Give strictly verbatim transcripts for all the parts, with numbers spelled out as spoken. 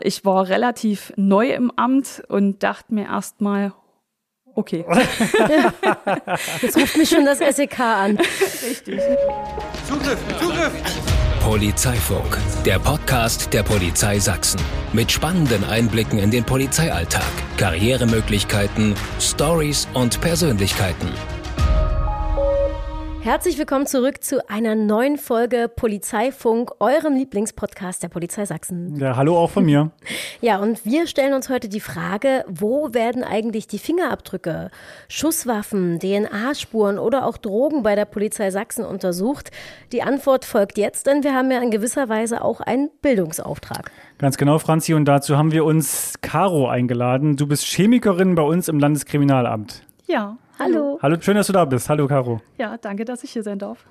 Ich war relativ neu im Amt und dachte mir erst mal, okay. Jetzt ruft mich schon das S E K an. Richtig. Zugriff, Zugriff! Polizeifunk, der Podcast der Polizei Sachsen. Mit spannenden Einblicken in den Polizeialltag, Karrieremöglichkeiten, Stories und Persönlichkeiten. Herzlich willkommen zurück zu einer neuen Folge Polizeifunk, eurem Lieblingspodcast der Polizei Sachsen. Ja, hallo auch von mir. Ja, und wir stellen uns heute die Frage, wo werden eigentlich die Fingerabdrücke, Schusswaffen, D N A-Spuren oder auch Drogen bei der Polizei Sachsen untersucht? Die Antwort folgt jetzt, denn wir haben ja in gewisser Weise auch einen Bildungsauftrag. Ganz genau, Franzi, und dazu haben wir uns Caro eingeladen. Du bist Chemikerin bei uns im Landeskriminalamt. Ja. Hallo. Hallo, schön, dass du da bist. Hallo, Caro. Ja, danke, dass ich hier sein darf.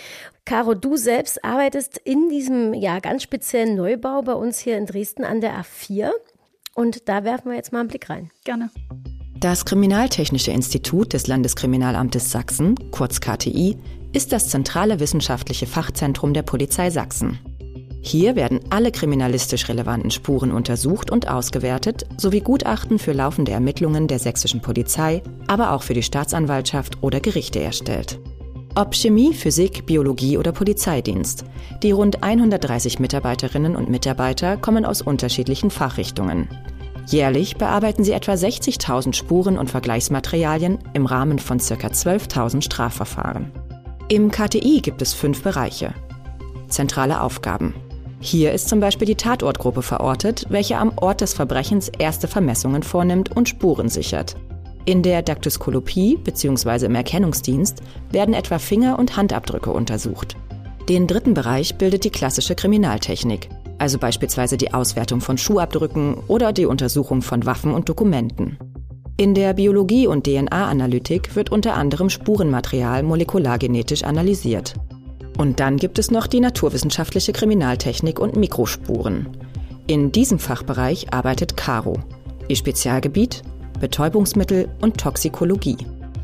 Caro, du selbst arbeitest in diesem ja ganz speziellen Neubau bei uns hier in Dresden an der A vier. Und da werfen wir jetzt mal einen Blick rein. Gerne. Das Kriminaltechnische Institut des Landeskriminalamtes Sachsen, kurz K T I, ist das zentrale wissenschaftliche Fachzentrum der Polizei Sachsen. Hier werden alle kriminalistisch relevanten Spuren untersucht und ausgewertet, sowie Gutachten für laufende Ermittlungen der sächsischen Polizei, aber auch für die Staatsanwaltschaft oder Gerichte erstellt. Ob Chemie, Physik, Biologie oder Polizeidienst, die rund hundertdreißig Mitarbeiterinnen und Mitarbeiter kommen aus unterschiedlichen Fachrichtungen. Jährlich bearbeiten sie etwa sechzigtausend Spuren und Vergleichsmaterialien im Rahmen von ca. zwölftausend Strafverfahren. Im K T I gibt es fünf Bereiche. Zentrale Aufgaben. Hier ist zum Beispiel die Tatortgruppe verortet, welche am Ort des Verbrechens erste Vermessungen vornimmt und Spuren sichert. In der Daktyskopie bzw. im Erkennungsdienst werden etwa Finger- und Handabdrücke untersucht. Den dritten Bereich bildet die klassische Kriminaltechnik, also beispielsweise die Auswertung von Schuhabdrücken oder die Untersuchung von Waffen und Dokumenten. In der Biologie- und D N A-Analytik wird unter anderem Spurenmaterial molekulargenetisch analysiert. Und dann gibt es noch die naturwissenschaftliche Kriminaltechnik und Mikrospuren. In diesem Fachbereich arbeitet Caro. Ihr Spezialgebiet: Betäubungsmittel und Toxikologie.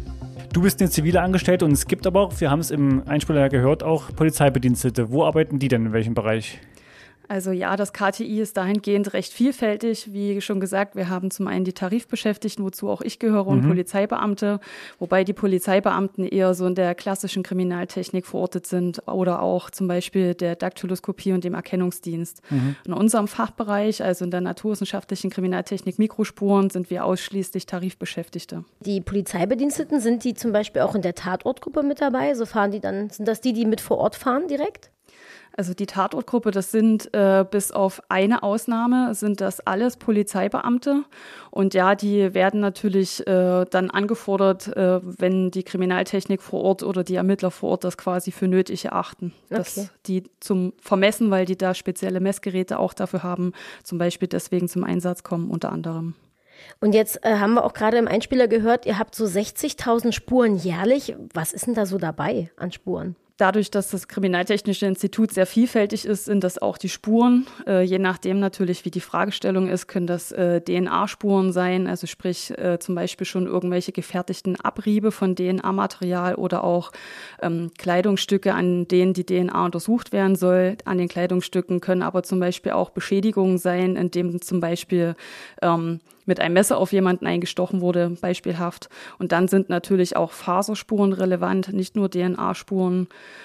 Du bist eine zivile Angestellte und es gibt aber auch, wir haben es im Einspieler ja gehört, auch Polizeibedienstete. Wo arbeiten die denn, in welchem Bereich? Also ja, das K T I ist dahingehend recht vielfältig. Wie schon gesagt, wir haben zum einen die Tarifbeschäftigten, wozu auch ich gehöre, und mhm. Polizeibeamte, wobei die Polizeibeamten eher so in der klassischen Kriminaltechnik verortet sind oder auch zum Beispiel der Daktyloskopie und dem Erkennungsdienst. Mhm. In unserem Fachbereich, also in der naturwissenschaftlichen Kriminaltechnik Mikrospuren, sind wir ausschließlich Tarifbeschäftigte. Die Polizeibediensteten, sind die zum Beispiel auch in der Tatortgruppe mit dabei? So fahren die dann, sind das die, die mit vor Ort fahren direkt? Also die Tatortgruppe, das sind äh, bis auf eine Ausnahme, sind das alles Polizeibeamte. Und ja, die werden natürlich äh, dann angefordert, äh, wenn die Kriminaltechnik vor Ort oder die Ermittler vor Ort das quasi für nötig erachten. Dass okay. die zum Vermessen, weil die da spezielle Messgeräte auch dafür haben, zum Beispiel deswegen zum Einsatz kommen, unter anderem. Und jetzt äh, haben wir auch gerade im Einspieler gehört, ihr habt so sechzigtausend Spuren jährlich. Was ist denn da so dabei an Spuren? Dadurch, dass das Kriminaltechnische Institut sehr vielfältig ist, sind das auch die Spuren. Äh, je nachdem natürlich, wie die Fragestellung ist, können das äh, D N A-Spuren sein, also sprich äh, zum Beispiel schon irgendwelche gefertigten Abriebe von D N A-Material oder auch ähm, Kleidungsstücke, an denen die D N A untersucht werden soll. An den Kleidungsstücken können aber zum Beispiel auch Beschädigungen sein, indem zum Beispiel ähm, mit einem Messer auf jemanden eingestochen wurde, beispielhaft. Und dann sind natürlich auch Faserspuren relevant, nicht nur D N A-Spuren.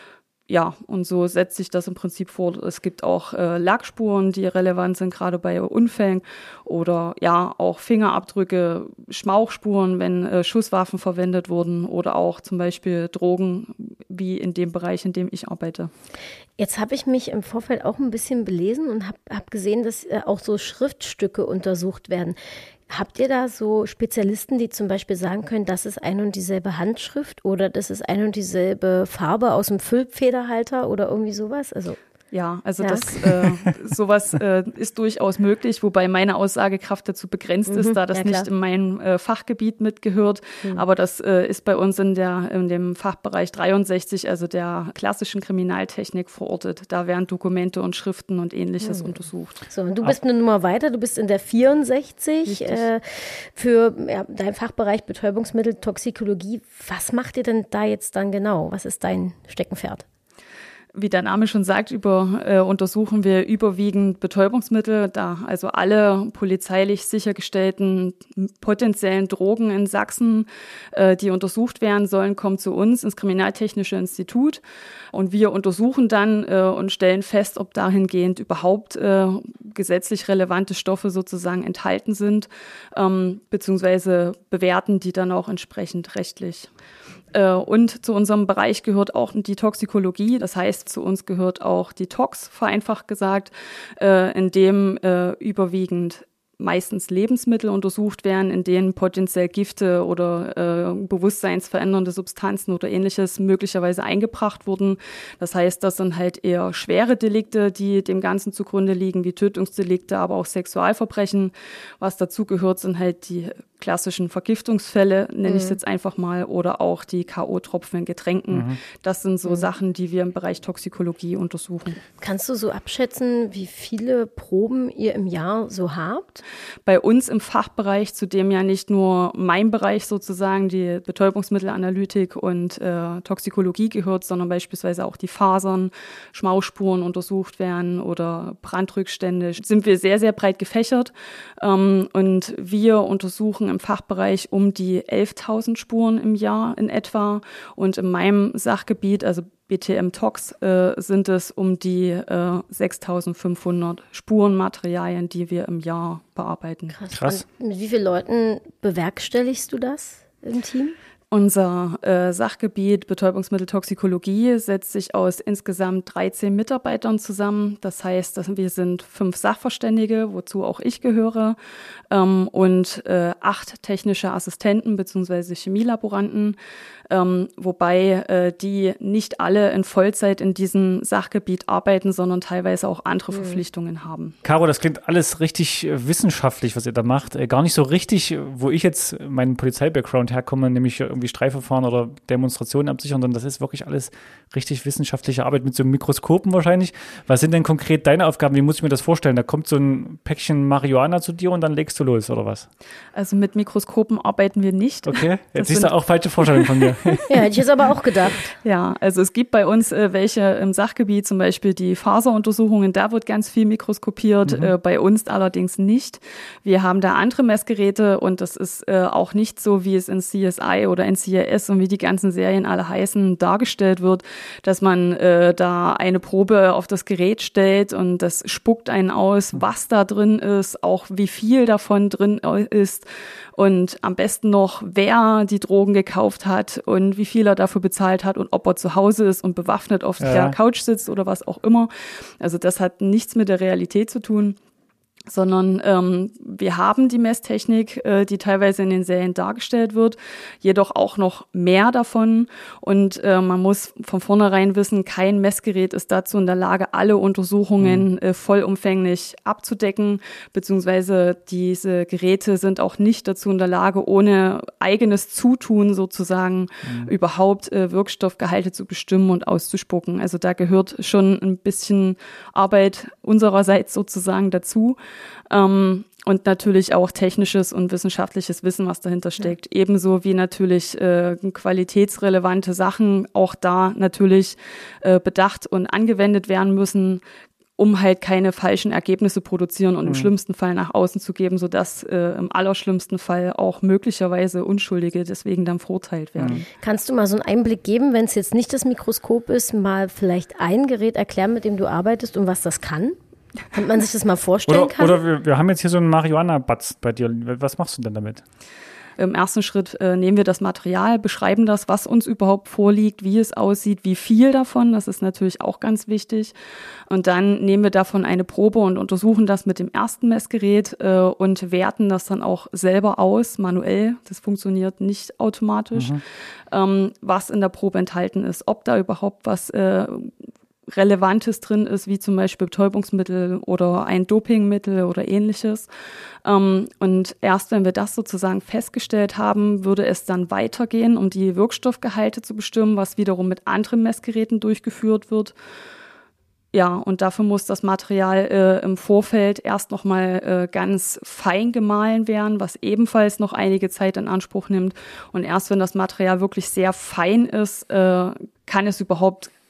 Ja, und so setzt sich das im Prinzip vor. Es gibt auch äh, Lackspuren, die relevant sind, gerade bei Unfällen. Oder ja, auch Fingerabdrücke, Schmauchspuren, wenn äh, Schusswaffen verwendet wurden. Oder auch zum Beispiel Drogen, wie in dem Bereich, in dem ich arbeite. Jetzt habe ich mich im Vorfeld auch ein bisschen belesen und habe hab gesehen, dass äh, auch so Schriftstücke untersucht werden. Habt ihr da so Spezialisten, die zum Beispiel sagen können, das ist eine und dieselbe Handschrift oder das ist eine und dieselbe Farbe aus dem Füllfederhalter oder irgendwie sowas? Also Ja, also ja. das äh, sowas äh, ist durchaus möglich, wobei meine Aussagekraft dazu begrenzt Mhm, ist, da das ja, nicht klar. in mein äh, Fachgebiet mitgehört. Mhm. Aber das äh, ist bei uns in der in dem Fachbereich dreiundsechzig, also der klassischen Kriminaltechnik, verortet. Da werden Dokumente und Schriften und Ähnliches mhm. untersucht. So, und du bist eine Nummer weiter, du bist in der vierundsechzig äh, für ja, deinen Fachbereich Betäubungsmittel, Toxikologie. Was macht ihr denn da jetzt dann genau? Was ist dein Steckenpferd? Wie der Name schon sagt, über, äh, untersuchen wir überwiegend Betäubungsmittel, da also alle polizeilich sichergestellten potenziellen Drogen in Sachsen, äh, die untersucht werden sollen, kommen zu uns ins Kriminaltechnische Institut und wir untersuchen dann äh, und stellen fest, ob dahingehend überhaupt äh, gesetzlich relevante Stoffe sozusagen enthalten sind, ähm, beziehungsweise bewerten die dann auch entsprechend rechtlich. Und zu unserem Bereich gehört auch die Toxikologie. Das heißt, zu uns gehört auch die Tox, vereinfacht gesagt, in dem überwiegend meistens Lebensmittel untersucht werden, in denen potenziell Gifte oder äh, bewusstseinsverändernde Substanzen oder Ähnliches möglicherweise eingebracht wurden. Das heißt, das sind halt eher schwere Delikte, die dem Ganzen zugrunde liegen, wie Tötungsdelikte, aber auch Sexualverbrechen. Was dazu gehört, sind halt die klassischen Vergiftungsfälle, nenne mhm. ich es jetzt einfach mal, oder auch die K O-Tropfen in Getränken. Mhm. Das sind so mhm. Sachen, die wir im Bereich Toxikologie untersuchen. Kannst du so abschätzen, wie viele Proben ihr im Jahr so habt? Bei uns im Fachbereich, zu dem ja nicht nur mein Bereich sozusagen, die Betäubungsmittelanalytik und äh, Toxikologie gehört, sondern beispielsweise auch die Fasern, Schmausspuren untersucht werden oder Brandrückstände, sind wir sehr, sehr breit gefächert. Ähm, und wir untersuchen im Fachbereich um die elftausend Spuren im Jahr in etwa. Und in meinem Sachgebiet, also B T M-Tox, äh, sind es um die äh, sechstausendfünfhundert Spurenmaterialien, die wir im Jahr bearbeiten. Krass. Krass. Und mit wie vielen Leuten bewerkstelligst du das im Team? Unser äh, Sachgebiet Betäubungsmitteltoxikologie setzt sich aus insgesamt dreizehn Mitarbeitern zusammen. Das heißt, dass wir sind fünf Sachverständige, wozu auch ich gehöre, ähm, und äh, acht technische Assistenten bzw. Chemielaboranten, ähm, wobei äh, die nicht alle in Vollzeit in diesem Sachgebiet arbeiten, sondern teilweise auch andere mhm. Verpflichtungen haben. Caro, das klingt alles richtig wissenschaftlich, was ihr da macht. Äh, gar nicht so richtig, wo ich jetzt meinen Polizei-Background herkomme, nämlich irgendwie Streifverfahren oder Demonstrationen absichern, sondern das ist wirklich alles richtig wissenschaftliche Arbeit mit so Mikroskopen wahrscheinlich. Was sind denn konkret deine Aufgaben? Wie muss ich mir das vorstellen? Da kommt so ein Päckchen Marihuana zu dir und dann legst du los, oder was? Also mit Mikroskopen arbeiten wir nicht. Okay, jetzt siehst du auch falsche Vorstellungen von mir. Ja, hätte ich jetzt aber auch gedacht. Ja, also es gibt bei uns äh, welche im Sachgebiet, zum Beispiel die Faseruntersuchungen, da wird ganz viel mikroskopiert, mhm. äh, bei uns allerdings nicht. Wir haben da andere Messgeräte und das ist äh, auch nicht so, wie es in C S I oder N C I S und wie die ganzen Serien alle heißen, dargestellt wird, dass man äh, da eine Probe auf das Gerät stellt und das spuckt einen aus, was da drin ist, auch wie viel davon drin ist und am besten noch, wer die Drogen gekauft hat und wie viel er dafür bezahlt hat und ob er zu Hause ist und bewaffnet auf ja. der Couch sitzt oder was auch immer. Also das hat nichts mit der Realität zu tun, sondern ähm, wir haben die Messtechnik, äh, die teilweise in den Serien dargestellt wird, jedoch auch noch mehr davon und äh, man muss von vornherein wissen, kein Messgerät ist dazu in der Lage, alle Untersuchungen äh, vollumfänglich abzudecken, beziehungsweise diese Geräte sind auch nicht dazu in der Lage, ohne eigenes Zutun sozusagen mhm. überhaupt äh, Wirkstoffgehalte zu bestimmen und auszuspucken. Also da gehört schon ein bisschen Arbeit unsererseits sozusagen dazu. Ähm, und natürlich auch technisches und wissenschaftliches Wissen, was dahinter steckt. Ja. Ebenso wie natürlich äh, qualitätsrelevante Sachen auch da natürlich äh, bedacht und angewendet werden müssen, um halt keine falschen Ergebnisse produzieren und mhm. im schlimmsten Fall nach außen zu geben, sodass äh, im allerschlimmsten Fall auch möglicherweise Unschuldige deswegen dann verurteilt werden. Mhm. Kannst du mal so einen Einblick geben, wenn es jetzt nicht das Mikroskop ist, mal vielleicht ein Gerät erklären, mit dem du arbeitest und was das kann? Kann man sich das mal vorstellen? Oder, kann? oder wir, wir haben jetzt hier so einen Marihuana-Batz bei dir. Was machst du denn damit? Im ersten Schritt äh, nehmen wir das Material, beschreiben das, was uns überhaupt vorliegt, wie es aussieht, wie viel davon. Das ist natürlich auch ganz wichtig. Und dann nehmen wir davon eine Probe und untersuchen das mit dem ersten Messgerät äh, und werten das dann auch selber aus, manuell. Das funktioniert nicht automatisch, mhm. ähm, was in der Probe enthalten ist, ob da überhaupt was äh, Relevantes drin ist, wie zum Beispiel Betäubungsmittel oder ein Dopingmittel oder ähnliches. Und erst wenn wir das sozusagen festgestellt haben, würde es dann weitergehen, um die Wirkstoffgehalte zu bestimmen, was wiederum mit anderen Messgeräten durchgeführt wird. Ja, und dafür muss das Material äh, im Vorfeld erst nochmal äh, ganz fein gemahlen werden, was ebenfalls noch einige Zeit in Anspruch nimmt. Und erst wenn das Material wirklich sehr fein ist, äh, kann es überhaupt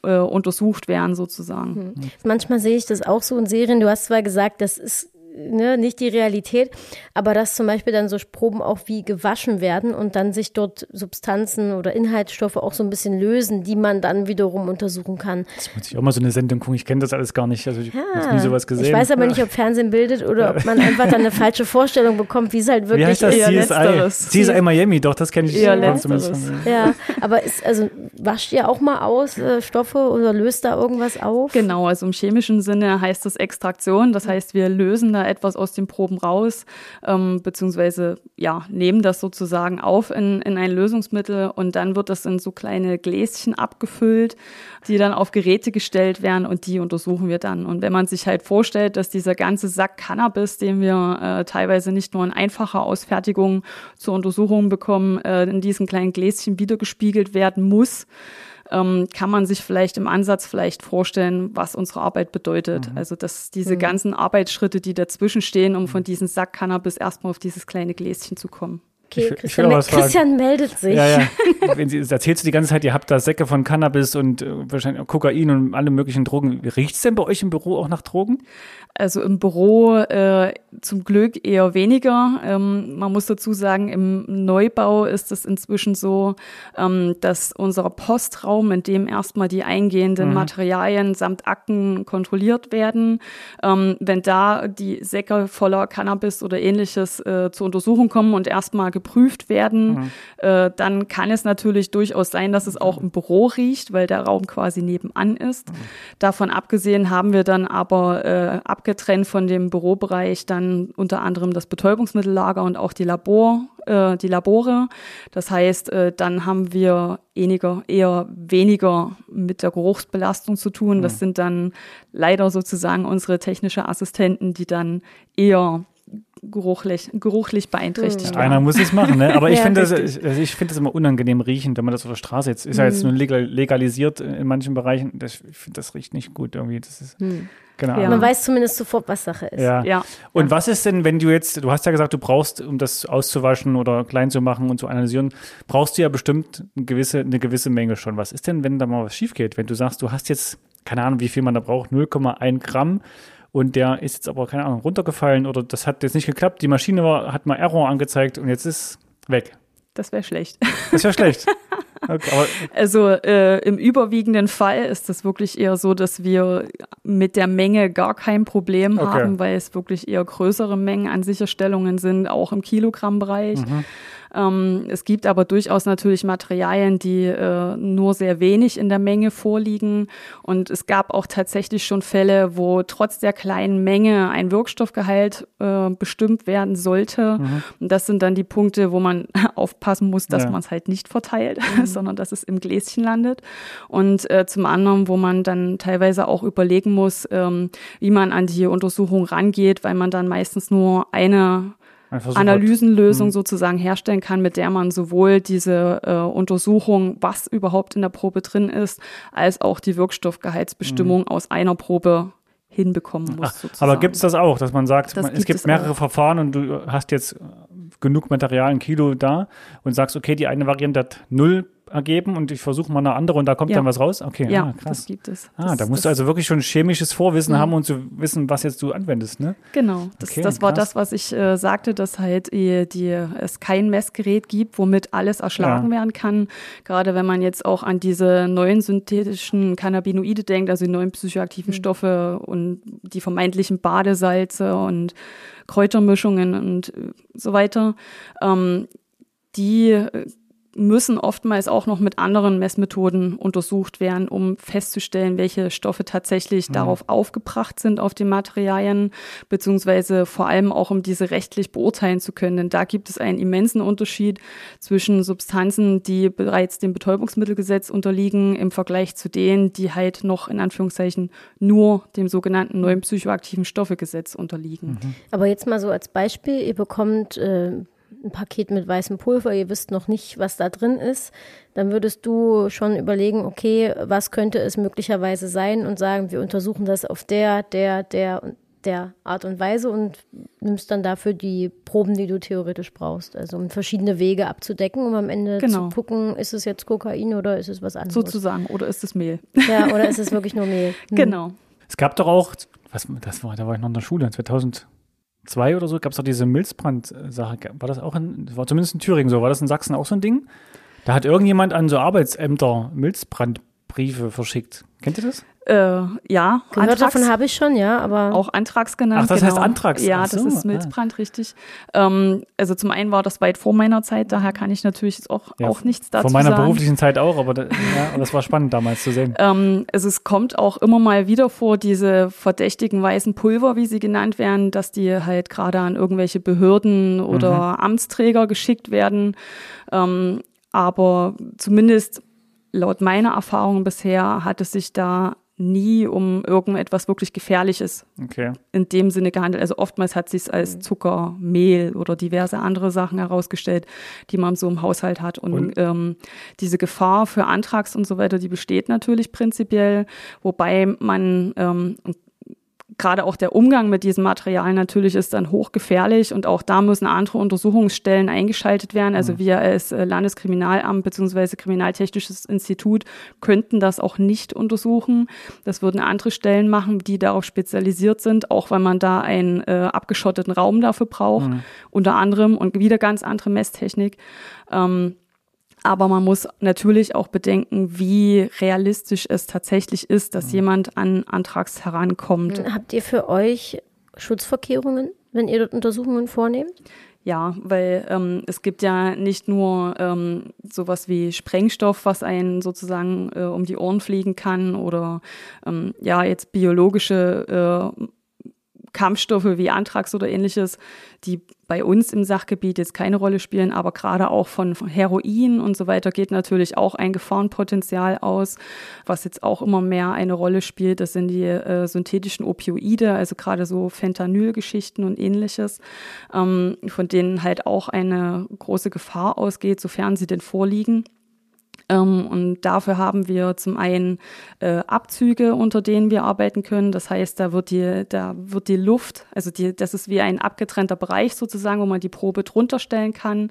äh, untersucht werden sozusagen. Hm. Manchmal sehe ich das auch so in Serien. Du hast zwar gesagt, das ist Ne, nicht die Realität, aber dass zum Beispiel dann so Proben auch wie gewaschen werden und dann sich dort Substanzen oder Inhaltsstoffe auch so ein bisschen lösen, die man dann wiederum untersuchen kann. Das muss ich auch mal so eine Sendung gucken, ich kenne das alles gar nicht, also ich ja, habe nie sowas gesehen. Ich weiß aber nicht, ob Fernsehen bildet oder ob man einfach dann eine falsche Vorstellung bekommt, wie es halt wirklich wie heißt das? ist. C S I. C S I Miami, doch, das kenne ich. Ja, letzteres. Ja, aber ist, also wascht ihr auch mal aus äh, Stoffe oder löst da irgendwas auf? Genau, also im chemischen Sinne heißt das Extraktion, das heißt, wir lösen da etwas aus den Proben raus, ähm, beziehungsweise ja, nehmen das sozusagen auf in, in ein Lösungsmittel und dann wird das in so kleine Gläschen abgefüllt, die dann auf Geräte gestellt werden und die untersuchen wir dann. Und wenn man sich halt vorstellt, dass dieser ganze Sack Cannabis, den wir äh, teilweise nicht nur in einfacher Ausfertigung zur Untersuchung bekommen, äh, in diesen kleinen Gläschen wiedergespiegelt werden muss, Ähm, kann man sich vielleicht im Ansatz vielleicht vorstellen, was unsere Arbeit bedeutet. Mhm. Also dass diese mhm. ganzen Arbeitsschritte, die dazwischen stehen, um von diesem Sack Cannabis erstmal auf dieses kleine Gläschen zu kommen. Okay, ich, Christian, ich Christian meldet sich. Ja, ja. Wenn Sie, das erzählst du die ganze Zeit, ihr habt da Säcke von Cannabis und äh, wahrscheinlich auch Kokain und alle möglichen Drogen. Riecht es denn bei euch im Büro auch nach Drogen? Also im Büro äh, zum Glück eher weniger. Ähm, man muss dazu sagen, im Neubau ist es inzwischen so, ähm, dass unser Postraum, in dem erstmal die eingehenden mhm. Materialien samt Akten kontrolliert werden, ähm, wenn da die Säcke voller Cannabis oder Ähnliches äh, zur Untersuchung kommen und erstmal geprüft werden, mhm. äh, dann kann es natürlich durchaus sein, dass es auch im Büro riecht, weil der Raum quasi nebenan ist. Mhm. Davon abgesehen haben wir dann aber äh, abgetrennt von dem Bürobereich dann unter anderem das Betäubungsmittellager und auch die Labor, äh, die Labore. Das heißt, äh, dann haben wir weniger, eher weniger mit der Geruchsbelastung zu tun. Das sind dann leider sozusagen unsere technische Assistenten, die dann eher geruchlich, geruchlich beeinträchtigt ja, einer muss es machen, ne? Aber ich ja, finde das, ich, ich finde das immer unangenehm riechend, wenn man das auf der Straße jetzt, ist mhm. ja jetzt nur legalisiert in manchen Bereichen, das, ich finde, das riecht nicht gut irgendwie. Das ist, mhm. genau. Ja. Man weiß zumindest sofort, was Sache ist. Ja. ja. Und ja. was ist denn, wenn du jetzt, du hast ja gesagt, du brauchst, um das auszuwaschen oder klein zu machen und zu analysieren, brauchst du ja bestimmt eine gewisse, eine gewisse Menge schon. Was ist denn, wenn da mal was schief geht? Wenn du sagst, du hast jetzt, keine Ahnung, wie viel man da braucht, null Komma eins Gramm, und der ist jetzt aber, keine Ahnung, runtergefallen oder das hat jetzt nicht geklappt, die Maschine war, hat mal Error angezeigt und jetzt ist weg. Das wäre schlecht. Das wäre schlecht. Okay, aber also äh, im überwiegenden Fall ist das wirklich eher so, dass wir mit der Menge gar kein Problem okay. haben, weil es wirklich eher größere Mengen an Sicherstellungen sind, auch im Kilogrammbereich. Mhm. Ähm, es gibt aber durchaus natürlich Materialien, die äh, nur sehr wenig in der Menge vorliegen. Und es gab auch tatsächlich schon Fälle, wo trotz der kleinen Menge ein Wirkstoffgehalt äh, bestimmt werden sollte. Mhm. Und das sind dann die Punkte, wo man aufpassen muss, dass ja. man es halt nicht verteilt, mhm. sondern dass es im Gläschen landet. Und äh, zum anderen, wo man dann teilweise auch überlegen muss, ähm, wie man an die Untersuchung rangeht, weil man dann meistens nur eine Analysenlösung mhm. sozusagen herstellen kann, mit der man sowohl diese äh, Untersuchung, was überhaupt in der Probe drin ist, als auch die Wirkstoffgehaltsbestimmung mhm. aus einer Probe hinbekommen muss. Ach, sozusagen. Aber gibt es das auch, dass man sagt, man, es gibt, gibt mehrere auch. Verfahren und du hast jetzt genug Material, ein Kilo da und sagst, okay, die eine Variante hat null ergeben und ich versuche mal eine andere und da kommt ja. dann was raus? Okay, ja, ah, krass. Das gibt es. Ah, das, da musst das, du also wirklich schon chemisches Vorwissen mhm. haben und zu wissen, was jetzt du anwendest, ne? Genau, das, okay, das war das, was ich äh, sagte, dass halt die, die, es kein Messgerät gibt, womit alles erschlagen ja. werden kann. Gerade wenn man jetzt auch an diese neuen synthetischen Cannabinoide denkt, also die neuen psychoaktiven mhm. Stoffe und die vermeintlichen Badesalze und Kräutermischungen und so weiter, ähm, die müssen oftmals auch noch mit anderen Messmethoden untersucht werden, um festzustellen, welche Stoffe tatsächlich mhm. darauf aufgebracht sind, auf den Materialien, beziehungsweise vor allem auch, um diese rechtlich beurteilen zu können. Denn da gibt es einen immensen Unterschied zwischen Substanzen, die bereits dem Betäubungsmittelgesetz unterliegen, im Vergleich zu denen, die halt noch in Anführungszeichen nur dem sogenannten neuen psychoaktiven Stoffegesetz unterliegen. Mhm. Aber jetzt mal so als Beispiel, ihr bekommt äh, ein Paket mit weißem Pulver, ihr wisst noch nicht, was da drin ist, dann würdest du schon überlegen, okay, was könnte es möglicherweise sein und sagen, wir untersuchen das auf der, der, der und der Art und Weise und nimmst dann dafür die Proben, die du theoretisch brauchst. Also um verschiedene Wege abzudecken, um am Ende Genau. zu gucken, ist es jetzt Kokain oder ist es was anderes? Sozusagen, oder ist es Mehl? Ja, oder ist es wirklich nur Mehl? Hm. Genau. Es gab doch auch, was, das war, da war ich noch in der Schule, zweitausendzwei oder so, gab es doch diese Milzbrand-Sache. War das auch in, das war zumindest in Thüringen so, war das in Sachsen auch so ein Ding? Da hat irgendjemand an so Arbeitsämter Milzbrandbriefe verschickt. Kennt ihr das? Äh, ja, Gehört Anthrax. davon habe ich schon, ja, aber Auch Anthrax genannt. Ach, das genau. heißt Anthrax. Ja, Ach so, das ist Milzbrand, richtig. Ähm, also zum einen war das weit vor meiner Zeit, daher kann ich natürlich jetzt auch, Ja, auch nichts dazu Von meiner sagen. beruflichen Zeit auch, aber, da, ja, aber das war spannend damals zu sehen. Ähm, also es kommt auch immer mal wieder vor, diese verdächtigen weißen Pulver, wie sie genannt werden, dass die halt gerade an irgendwelche Behörden oder Mhm. Amtsträger geschickt werden. Ähm, aber zumindest laut meiner Erfahrung bisher hat es sich da nie um irgendetwas wirklich Gefährliches Okay. in dem Sinne gehandelt. Also oftmals hat sich als Zucker, Mehl oder diverse andere Sachen herausgestellt, die man so im Haushalt hat. Und, Und? Ähm, diese Gefahr für Anthrax und so weiter, die besteht natürlich prinzipiell, wobei man ähm, gerade auch der Umgang mit diesem Material natürlich ist dann hochgefährlich und auch da müssen andere Untersuchungsstellen eingeschaltet werden. Also wir als äh, Landeskriminalamt bzw. Kriminaltechnisches Institut könnten das auch nicht untersuchen. Das würden andere Stellen machen, die darauf spezialisiert sind, auch weil man da einen äh, abgeschotteten Raum dafür braucht, Mhm. unter anderem und wieder ganz andere Messtechnik. Ähm, Aber man muss natürlich auch bedenken, wie realistisch es tatsächlich ist, dass jemand an Anthrax herankommt. habt ihr für euch Schutzvorkehrungen, wenn ihr dort Untersuchungen vornehmt? Ja, weil ähm, es gibt ja nicht nur ähm, sowas wie Sprengstoff, was einen sozusagen äh, um die Ohren fliegen kann oder ähm, ja jetzt biologische äh, Kampfstoffe wie Anthrax oder ähnliches, die bei uns im Sachgebiet jetzt keine Rolle spielen, aber gerade auch von, von Heroin und so weiter geht natürlich auch ein Gefahrenpotenzial aus, was jetzt auch immer mehr eine Rolle spielt. Das sind die äh, synthetischen Opioide, also gerade so Fentanyl-Geschichten und ähnliches, ähm, von denen halt auch eine große Gefahr ausgeht, sofern sie denn vorliegen. Ähm, und dafür haben wir zum einen äh, Abzüge, unter denen wir arbeiten können. Das heißt, da wird die, da wird die Luft, also die, das ist wie ein abgetrennter Bereich sozusagen, wo man die Probe drunter stellen kann.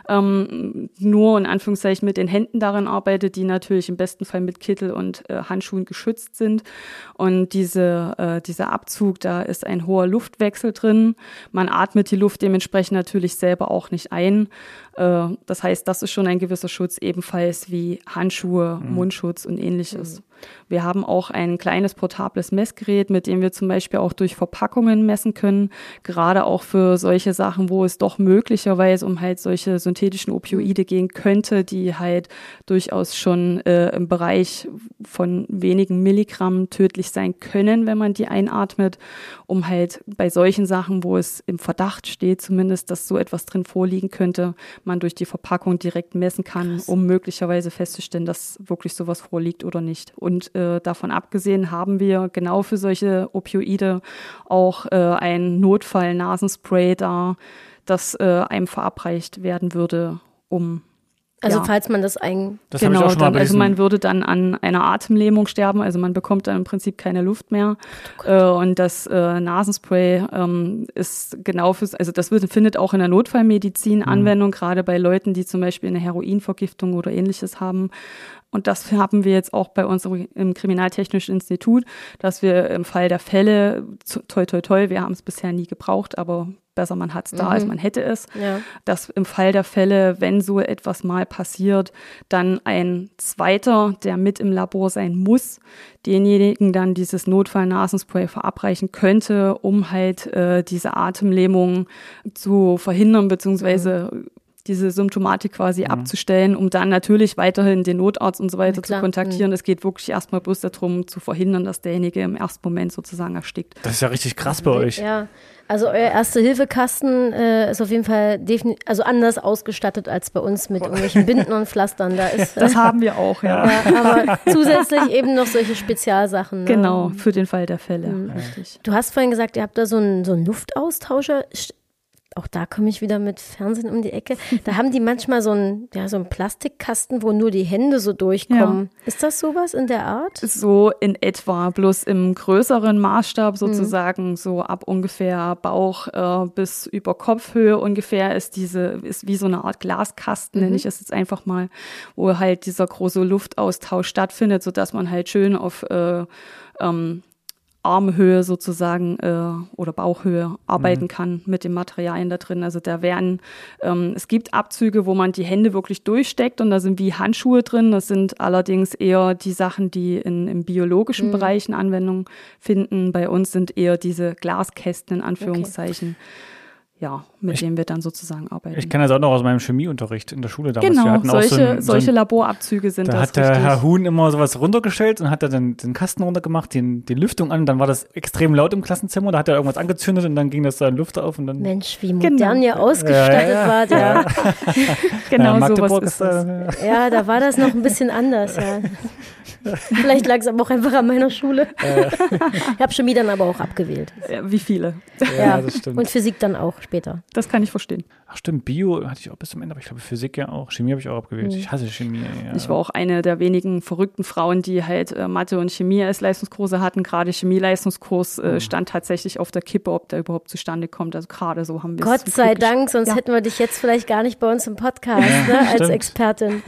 Ähm, nur in Anführungszeichen mit den Händen darin arbeitet, die natürlich im besten Fall mit Kittel und äh, Handschuhen geschützt sind. Und diese, äh, dieser Abzug, da ist ein hoher Luftwechsel drin. Man atmet die Luft dementsprechend natürlich selber auch nicht ein. Äh, das heißt, das ist schon ein gewisser Schutz, ebenfalls wie wie Handschuhe, mhm. Mundschutz und ähnliches. Mhm. Wir haben auch ein kleines portables Messgerät, mit dem wir zum Beispiel auch durch Verpackungen messen können, gerade auch für solche Sachen, wo es doch möglicherweise um halt solche synthetischen Opioide gehen könnte, die halt durchaus schon äh, im Bereich von wenigen Milligramm tödlich sein können, wenn man die einatmet, um halt bei solchen Sachen, wo es im Verdacht steht zumindest, dass so etwas drin vorliegen könnte, man durch die Verpackung direkt messen kann, Krass. um möglicherweise festzustellen, dass wirklich sowas vorliegt oder nicht. Und äh, davon abgesehen haben wir genau für solche Opioide auch äh, ein Notfall-Nasenspray da, das äh, einem verabreicht werden würde, um Also ja. falls man das ein... Das genau, habe ich auch schon mal dann, also gelesen. man würde dann an einer Atemlähmung sterben, also man bekommt dann im Prinzip keine Luft mehr. Oh äh, und das äh, Nasenspray ähm, ist genau fürs, also das wird, findet auch in der Notfallmedizin Anwendung, mhm. gerade bei Leuten, die zum Beispiel eine Heroinvergiftung oder ähnliches haben. Und das haben wir jetzt auch bei uns im Kriminaltechnischen Institut, dass wir im Fall der Fälle, toi toi toi, wir haben es bisher nie gebraucht, aber besser man hat es da, mhm. als man hätte es, ja. dass im Fall der Fälle, wenn so etwas mal passiert, dann ein Zweiter, der mit im Labor sein muss, denjenigen dann dieses Notfall-Nasenspray verabreichen könnte, um halt äh, diese Atemlähmung zu verhindern, beziehungsweise mhm. diese Symptomatik quasi mhm. abzustellen, um dann natürlich weiterhin den Notarzt und so weiter zu kontaktieren. Mhm. Es geht wirklich erstmal bloß darum, zu verhindern, dass derjenige im ersten Moment sozusagen erstickt. Das ist ja richtig krass bei euch. Ja, also euer Erste-Hilfe-Kasten äh, ist auf jeden Fall definitiv, also anders ausgestattet als bei uns mit irgendwelchen Binden und Pflastern. Da ist, das haben wir auch, ja. ja. Aber zusätzlich eben noch solche Spezialsachen. Ne? Genau, für den Fall der Fälle, mhm. richtig. Du hast vorhin gesagt, ihr habt da so einen, so einen Luftaustauscher. auch da komme ich wieder mit Fernsehen um die Ecke. Da haben die manchmal so einen, ja, so einen Plastikkasten, wo nur die Hände so durchkommen. Ja. Ist das sowas in der Art? So in etwa, bloß im größeren Maßstab sozusagen, mhm. so ab ungefähr Bauch äh, bis über Kopfhöhe ungefähr ist diese, ist wie so eine Art Glaskasten, mhm. nenne ich es jetzt einfach mal, wo halt dieser große Luftaustausch stattfindet, sodass man halt schön auf äh, ähm, Armhöhe sozusagen äh, oder Bauchhöhe arbeiten mhm. kann mit den Materialien da drin. Also da werden, ähm, es gibt Abzüge, wo man die Hände wirklich durchsteckt und da sind wie Handschuhe drin. Das sind allerdings eher die Sachen, die in, im biologischen mhm. Bereich eine Anwendung finden. Bei uns sind eher diese Glaskästen in Anführungszeichen. Okay. Ja, mit ich, dem wir dann sozusagen arbeiten. Ich kenne das auch noch aus meinem Chemieunterricht in der Schule damals. Genau, wir hatten solche, auch so ein, solche so ein, Laborabzüge sind da das. Da hat der richtig. Herr Huhn immer sowas runtergestellt und hat er dann den Kasten runtergemacht, den, die Lüftung an, dann war das extrem laut im Klassenzimmer, da hat er irgendwas angezündet und dann ging das da in Luft auf. Und dann Mensch, wie modern genau. ihr ausgestattet ja, ja, wart. Ja, ja. Genau, ja, sowas ist das. Da, ja, da war das noch ein bisschen anders. Ja. Vielleicht lag es aber auch einfach an meiner Schule. Ich habe Chemie dann aber auch abgewählt. Ja, wie viele. Ja, ja, das stimmt. Und Physik dann auch später. Das kann ich verstehen. Ach stimmt, Bio hatte ich auch bis zum Ende, aber ich glaube Physik ja auch. Chemie habe ich auch abgewählt. Mhm. Ich hasse Chemie. Ja. Ich war auch eine der wenigen verrückten Frauen, die halt äh, Mathe und Chemie als Leistungskurse hatten. Gerade Chemieleistungskurs äh, mhm. stand tatsächlich auf der Kippe, ob der überhaupt zustande kommt. Also gerade so haben wir es. Gott sei Dank, sonst ja. hätten wir dich jetzt vielleicht gar nicht bei uns im Podcast ja, ne, als stimmt. Expertin.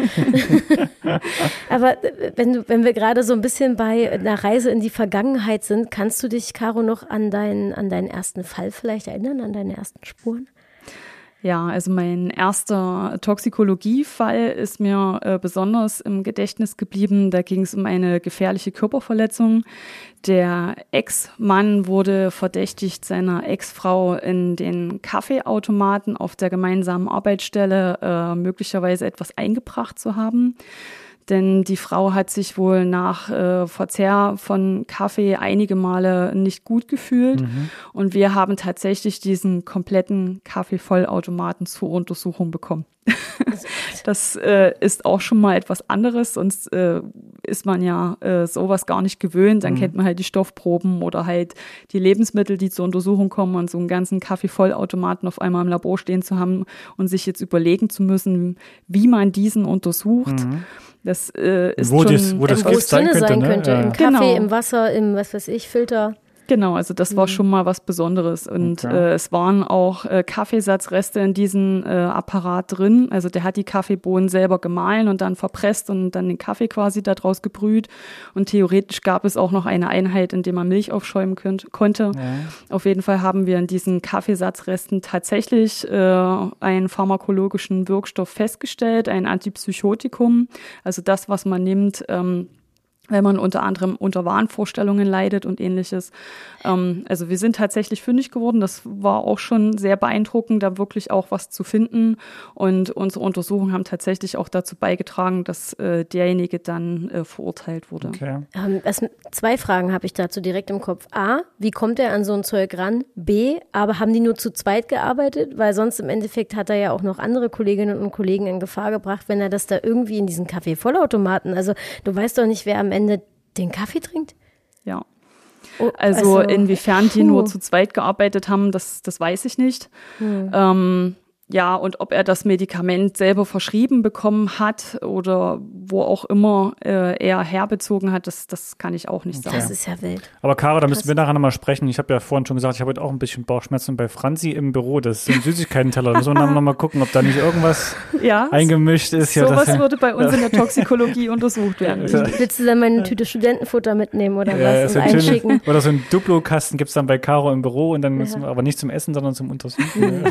Aber wenn, du, wenn wir gerade so ein bisschen bei einer Reise in die Vergangenheit sind, kannst du dich, Caro, noch an deinen, an deinen ersten Fall vielleicht erinnern, an deine ersten Spuren? Ja, also mein erster Toxikologiefall ist mir äh, besonders im Gedächtnis geblieben. Da ging es um eine gefährliche Körperverletzung. Der Ex-Mann wurde verdächtigt, seiner Ex-Frau in den Kaffeeautomaten auf der gemeinsamen Arbeitsstelle äh, möglicherweise etwas eingebracht zu haben. Denn die Frau hat sich wohl nach äh, Verzehr von Kaffee einige Male nicht gut gefühlt. Mhm. Und wir haben tatsächlich diesen kompletten Kaffeevollautomaten zur Untersuchung bekommen. Das äh, ist auch schon mal etwas anderes, sonst äh, ist man ja äh, sowas gar nicht gewöhnt. Dann mhm. kennt man halt die Stoffproben oder halt die Lebensmittel, die zur Untersuchung kommen, und so einen ganzen Kaffeevollautomaten auf einmal im Labor stehen zu haben und sich jetzt überlegen zu müssen, wie man diesen untersucht. Mhm. Das äh, ist wo schon, dies, wo das wo es sein könnte, sein ne? könnte. Ja. Im Kaffee, genau. im Wasser, im was weiß ich, Filter. Genau, also das war schon mal was Besonderes. Und okay. äh, es waren auch äh, Kaffeesatzreste in diesem äh, Apparat drin. Also der hat die Kaffeebohnen selber gemahlen und dann verpresst und dann den Kaffee quasi daraus gebrüht. Und theoretisch gab es auch noch eine Einheit, in der man Milch aufschäumen könnt, konnte. Ja. Auf jeden Fall haben wir in diesen Kaffeesatzresten tatsächlich äh, einen pharmakologischen Wirkstoff festgestellt, ein Antipsychotikum. Also das, was man nimmt, ähm, wenn man unter anderem unter Wahnvorstellungen leidet und ähnliches. Ähm, also wir sind tatsächlich fündig geworden. Das war auch schon sehr beeindruckend, da wirklich auch was zu finden. Und unsere Untersuchungen haben tatsächlich auch dazu beigetragen, dass äh, derjenige dann äh, verurteilt wurde. Okay. Ähm, das, zwei Fragen habe ich dazu direkt im Kopf. A, wie kommt er an so ein Zeug ran? B, aber haben die nur zu zweit gearbeitet? Weil sonst im Endeffekt hat er ja auch noch andere Kolleginnen und Kollegen in Gefahr gebracht, wenn er das da irgendwie in diesen Kaffeevollautomaten, also du weißt doch nicht, wer am Ende den Kaffee trinkt? Ja. Oh, also, also inwiefern die puh. nur zu zweit gearbeitet haben, das, das weiß ich nicht. Hm. Ähm, ja, und ob er das Medikament selber verschrieben bekommen hat oder wo auch immer äh, er herbezogen hat, das, das kann ich auch nicht okay. sagen. Das ist ja wild. Aber Caro, da müssen wir nachher nochmal sprechen. Ich habe ja vorhin schon gesagt, ich habe heute auch ein bisschen Bauchschmerzen bei Franzi im Büro. Das ist so ein Süßigkeiten-Teller. Da müssen wir nochmal gucken, ob da nicht irgendwas ja, eingemischt ist. Ja, sowas würde bei uns in der Toxikologie untersucht werden. Willst du dann meine Tüte Studentenfutter mitnehmen oder ja, was und so einschicken? Schöne, oder so ein Duplo-Kasten gibt es dann bei Caro im Büro und dann ja. müssen wir, aber nicht zum Essen, sondern zum Untersuchen.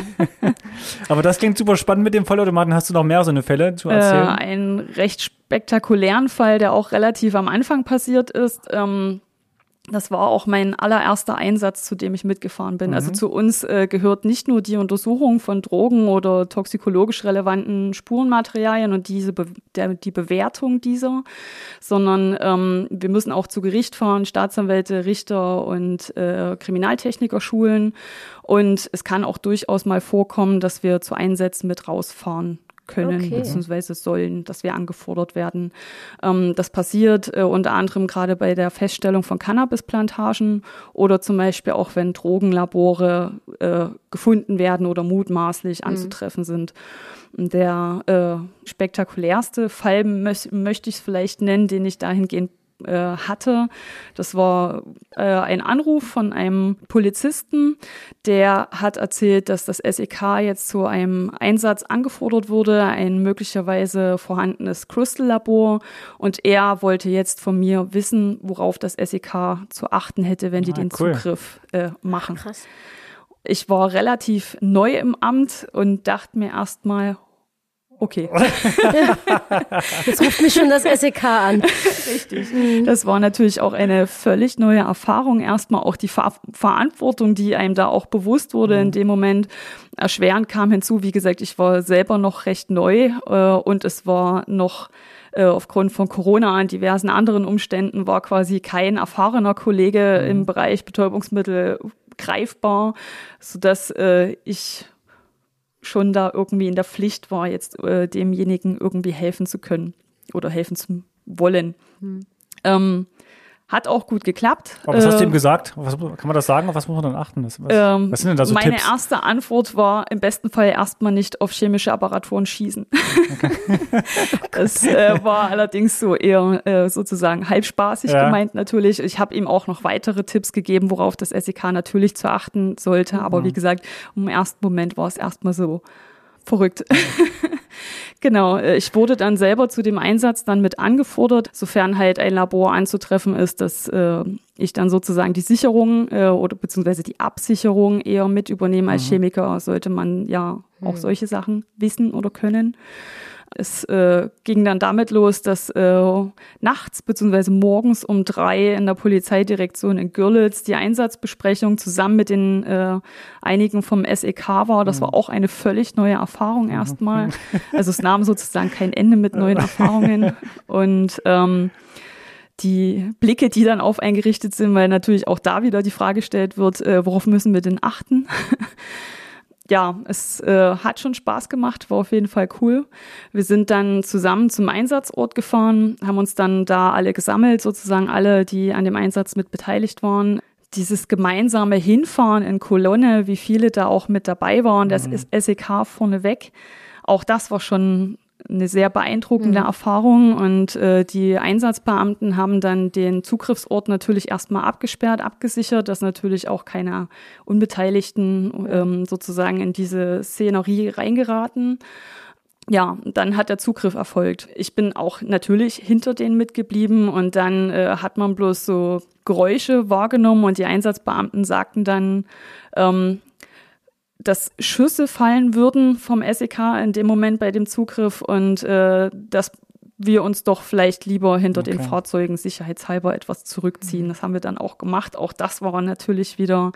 Aber das klingt super spannend mit dem Vollautomaten. Hast du noch mehr so eine Fälle zu erzählen? Äh, einen recht spektakulären Fall, der auch relativ am Anfang passiert ist. Ähm, das war auch mein allererster Einsatz, zu dem ich mitgefahren bin. Mhm. Also zu uns äh, gehört nicht nur die Untersuchung von Drogen oder toxikologisch relevanten Spurenmaterialien und diese Be- der, die Bewertung dieser, sondern ähm, wir müssen auch zu Gericht fahren, Staatsanwälte, Richter und äh, Kriminaltechniker schulen. Und es kann auch durchaus mal vorkommen, dass wir zu Einsätzen mit rausfahren können, Okay. beziehungsweise sollen, dass wir angefordert werden. Ähm, das passiert äh, unter anderem gerade bei der Feststellung von Cannabisplantagen oder zum Beispiel auch, wenn Drogenlabore äh, gefunden werden oder mutmaßlich anzutreffen mhm. sind. Der äh, spektakulärste Fall mö- möchte ich es vielleicht nennen, den ich dahingehend äh, hatte. Das war äh, ein Anruf von einem Polizisten, der hat erzählt, dass das S E K jetzt zu einem Einsatz angefordert wurde, ein möglicherweise vorhandenes Crystal-Labor, und er wollte jetzt von mir wissen, worauf das S E K zu achten hätte, wenn die ah, den cool. Zugriff äh, machen. Krass. Ich war relativ neu im Amt und dachte mir erstmal, okay. Jetzt ruft mich schon das S E K an. Richtig. Mhm. Das war natürlich auch eine völlig neue Erfahrung. Erstmal auch die Ver- Verantwortung, die einem da auch bewusst wurde mhm. in dem Moment. Erschwerend kam hinzu, wie gesagt, ich war selber noch recht neu äh, und es war noch äh, aufgrund von Corona und diversen anderen Umständen war quasi kein erfahrener Kollege mhm. im Bereich Betäubungsmittel greifbar, sodass äh, ich schon da irgendwie in der Pflicht war, jetzt äh, demjenigen irgendwie helfen zu können oder helfen zu wollen. Hm. Ähm, hat auch gut geklappt. Aber was äh, hast du ihm gesagt? Was, kann man das sagen? Auf was muss man dann achten? Was, ähm, was sind denn da so meine Tipps? Meine erste Antwort war im besten Fall erstmal nicht auf chemische Apparaturen schießen. Okay. Das äh, war allerdings so eher äh, sozusagen halbspaßig ja. gemeint natürlich. Ich habe ihm auch noch weitere Tipps gegeben, worauf das S E K natürlich zu achten sollte. Mhm. Aber wie gesagt, im ersten Moment war es erstmal so verrückt. Genau, ich wurde dann selber zu dem Einsatz dann mit angefordert, sofern halt ein Labor anzutreffen ist, dass äh, ich dann sozusagen die Sicherung äh, oder beziehungsweise die Absicherung eher mit übernehme. Als mhm. Chemiker sollte man ja auch mhm. solche Sachen wissen oder können. Es äh, ging dann damit los, dass äh, nachts bzw. morgens um drei in der Polizeidirektion in Görlitz die Einsatzbesprechung zusammen mit den äh, einigen vom S E K war. Das war auch eine völlig neue Erfahrung erstmal. Also es nahm sozusagen kein Ende mit neuen Erfahrungen. Und ähm, die Blicke, die dann auf einen gerichtet sind, weil natürlich auch da wieder die Frage gestellt wird, äh, worauf müssen wir denn achten? Ja, es äh, hat schon Spaß gemacht, war auf jeden Fall cool. Wir sind dann zusammen zum Einsatzort gefahren, haben uns dann da alle gesammelt, sozusagen alle, die an dem Einsatz mit beteiligt waren. Dieses gemeinsame Hinfahren in Kolonne, wie viele da auch mit dabei waren, das mhm. S E K vorneweg, auch das war schon eine sehr beeindruckende mhm. Erfahrung, und äh, die Einsatzbeamten haben dann den Zugriffsort natürlich erstmal abgesperrt, abgesichert, dass natürlich auch keine Unbeteiligten ähm, sozusagen in diese Szenerie reingeraten. Ja, dann hat der Zugriff erfolgt. Ich bin auch natürlich hinter denen mitgeblieben, und dann äh, hat man bloß so Geräusche wahrgenommen, und die Einsatzbeamten sagten dann, ähm, dass Schüsse fallen würden vom S E K in dem Moment bei dem Zugriff, und äh, dass wir uns doch vielleicht lieber hinter okay. den Fahrzeugen sicherheitshalber etwas zurückziehen. Das haben wir dann auch gemacht. Auch das war natürlich wieder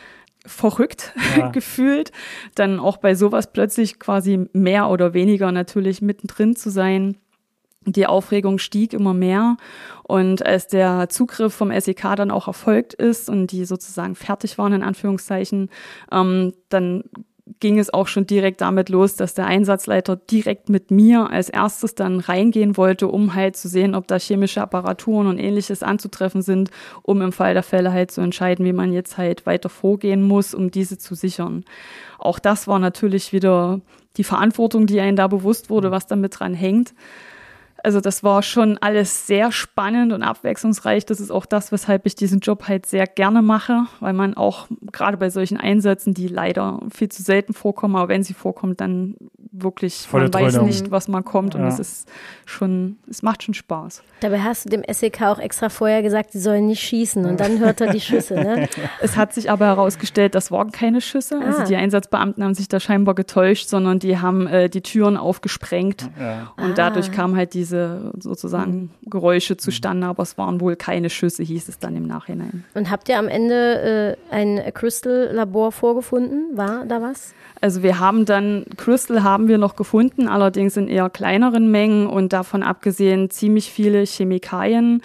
verrückt ja. gefühlt, dann auch bei sowas plötzlich quasi mehr oder weniger natürlich mittendrin zu sein. Die Aufregung stieg immer mehr, und als der Zugriff vom S E K dann auch erfolgt ist und die sozusagen fertig waren, in Anführungszeichen, ähm, dann ging es auch schon direkt damit los, dass der Einsatzleiter direkt mit mir als erstes dann reingehen wollte, um halt zu sehen, ob da chemische Apparaturen und Ähnliches anzutreffen sind, um im Fall der Fälle halt zu entscheiden, wie man jetzt halt weiter vorgehen muss, um diese zu sichern. Auch das war natürlich wieder die Verantwortung, die einem da bewusst wurde, was da mit dran hängt. Also das war schon alles sehr spannend und abwechslungsreich. Das ist auch das, weshalb ich diesen Job halt sehr gerne mache, weil man auch gerade bei solchen Einsätzen, die leider viel zu selten vorkommen, aber wenn sie vorkommen, dann wirklich, Volle man weiß Trennung. nicht, was man kommt, und es ist schon, es macht schon Spaß. Dabei hast du dem S E K auch extra vorher gesagt, sie sollen nicht schießen, und dann hört er die Schüsse, ne? Es hat sich aber herausgestellt, das waren keine Schüsse. Ah. Also die Einsatzbeamten haben sich da scheinbar getäuscht, sondern die haben äh, die Türen aufgesprengt, ja. und ah. dadurch kam halt diese sozusagen Geräusche zustande, aber es waren wohl keine Schüsse, hieß es dann im Nachhinein. Und habt ihr am Ende äh, ein Crystal-Labor vorgefunden? War da was? Also wir haben dann, Crystal haben wir noch gefunden, allerdings in eher kleineren Mengen und davon abgesehen ziemlich viele Chemikalien.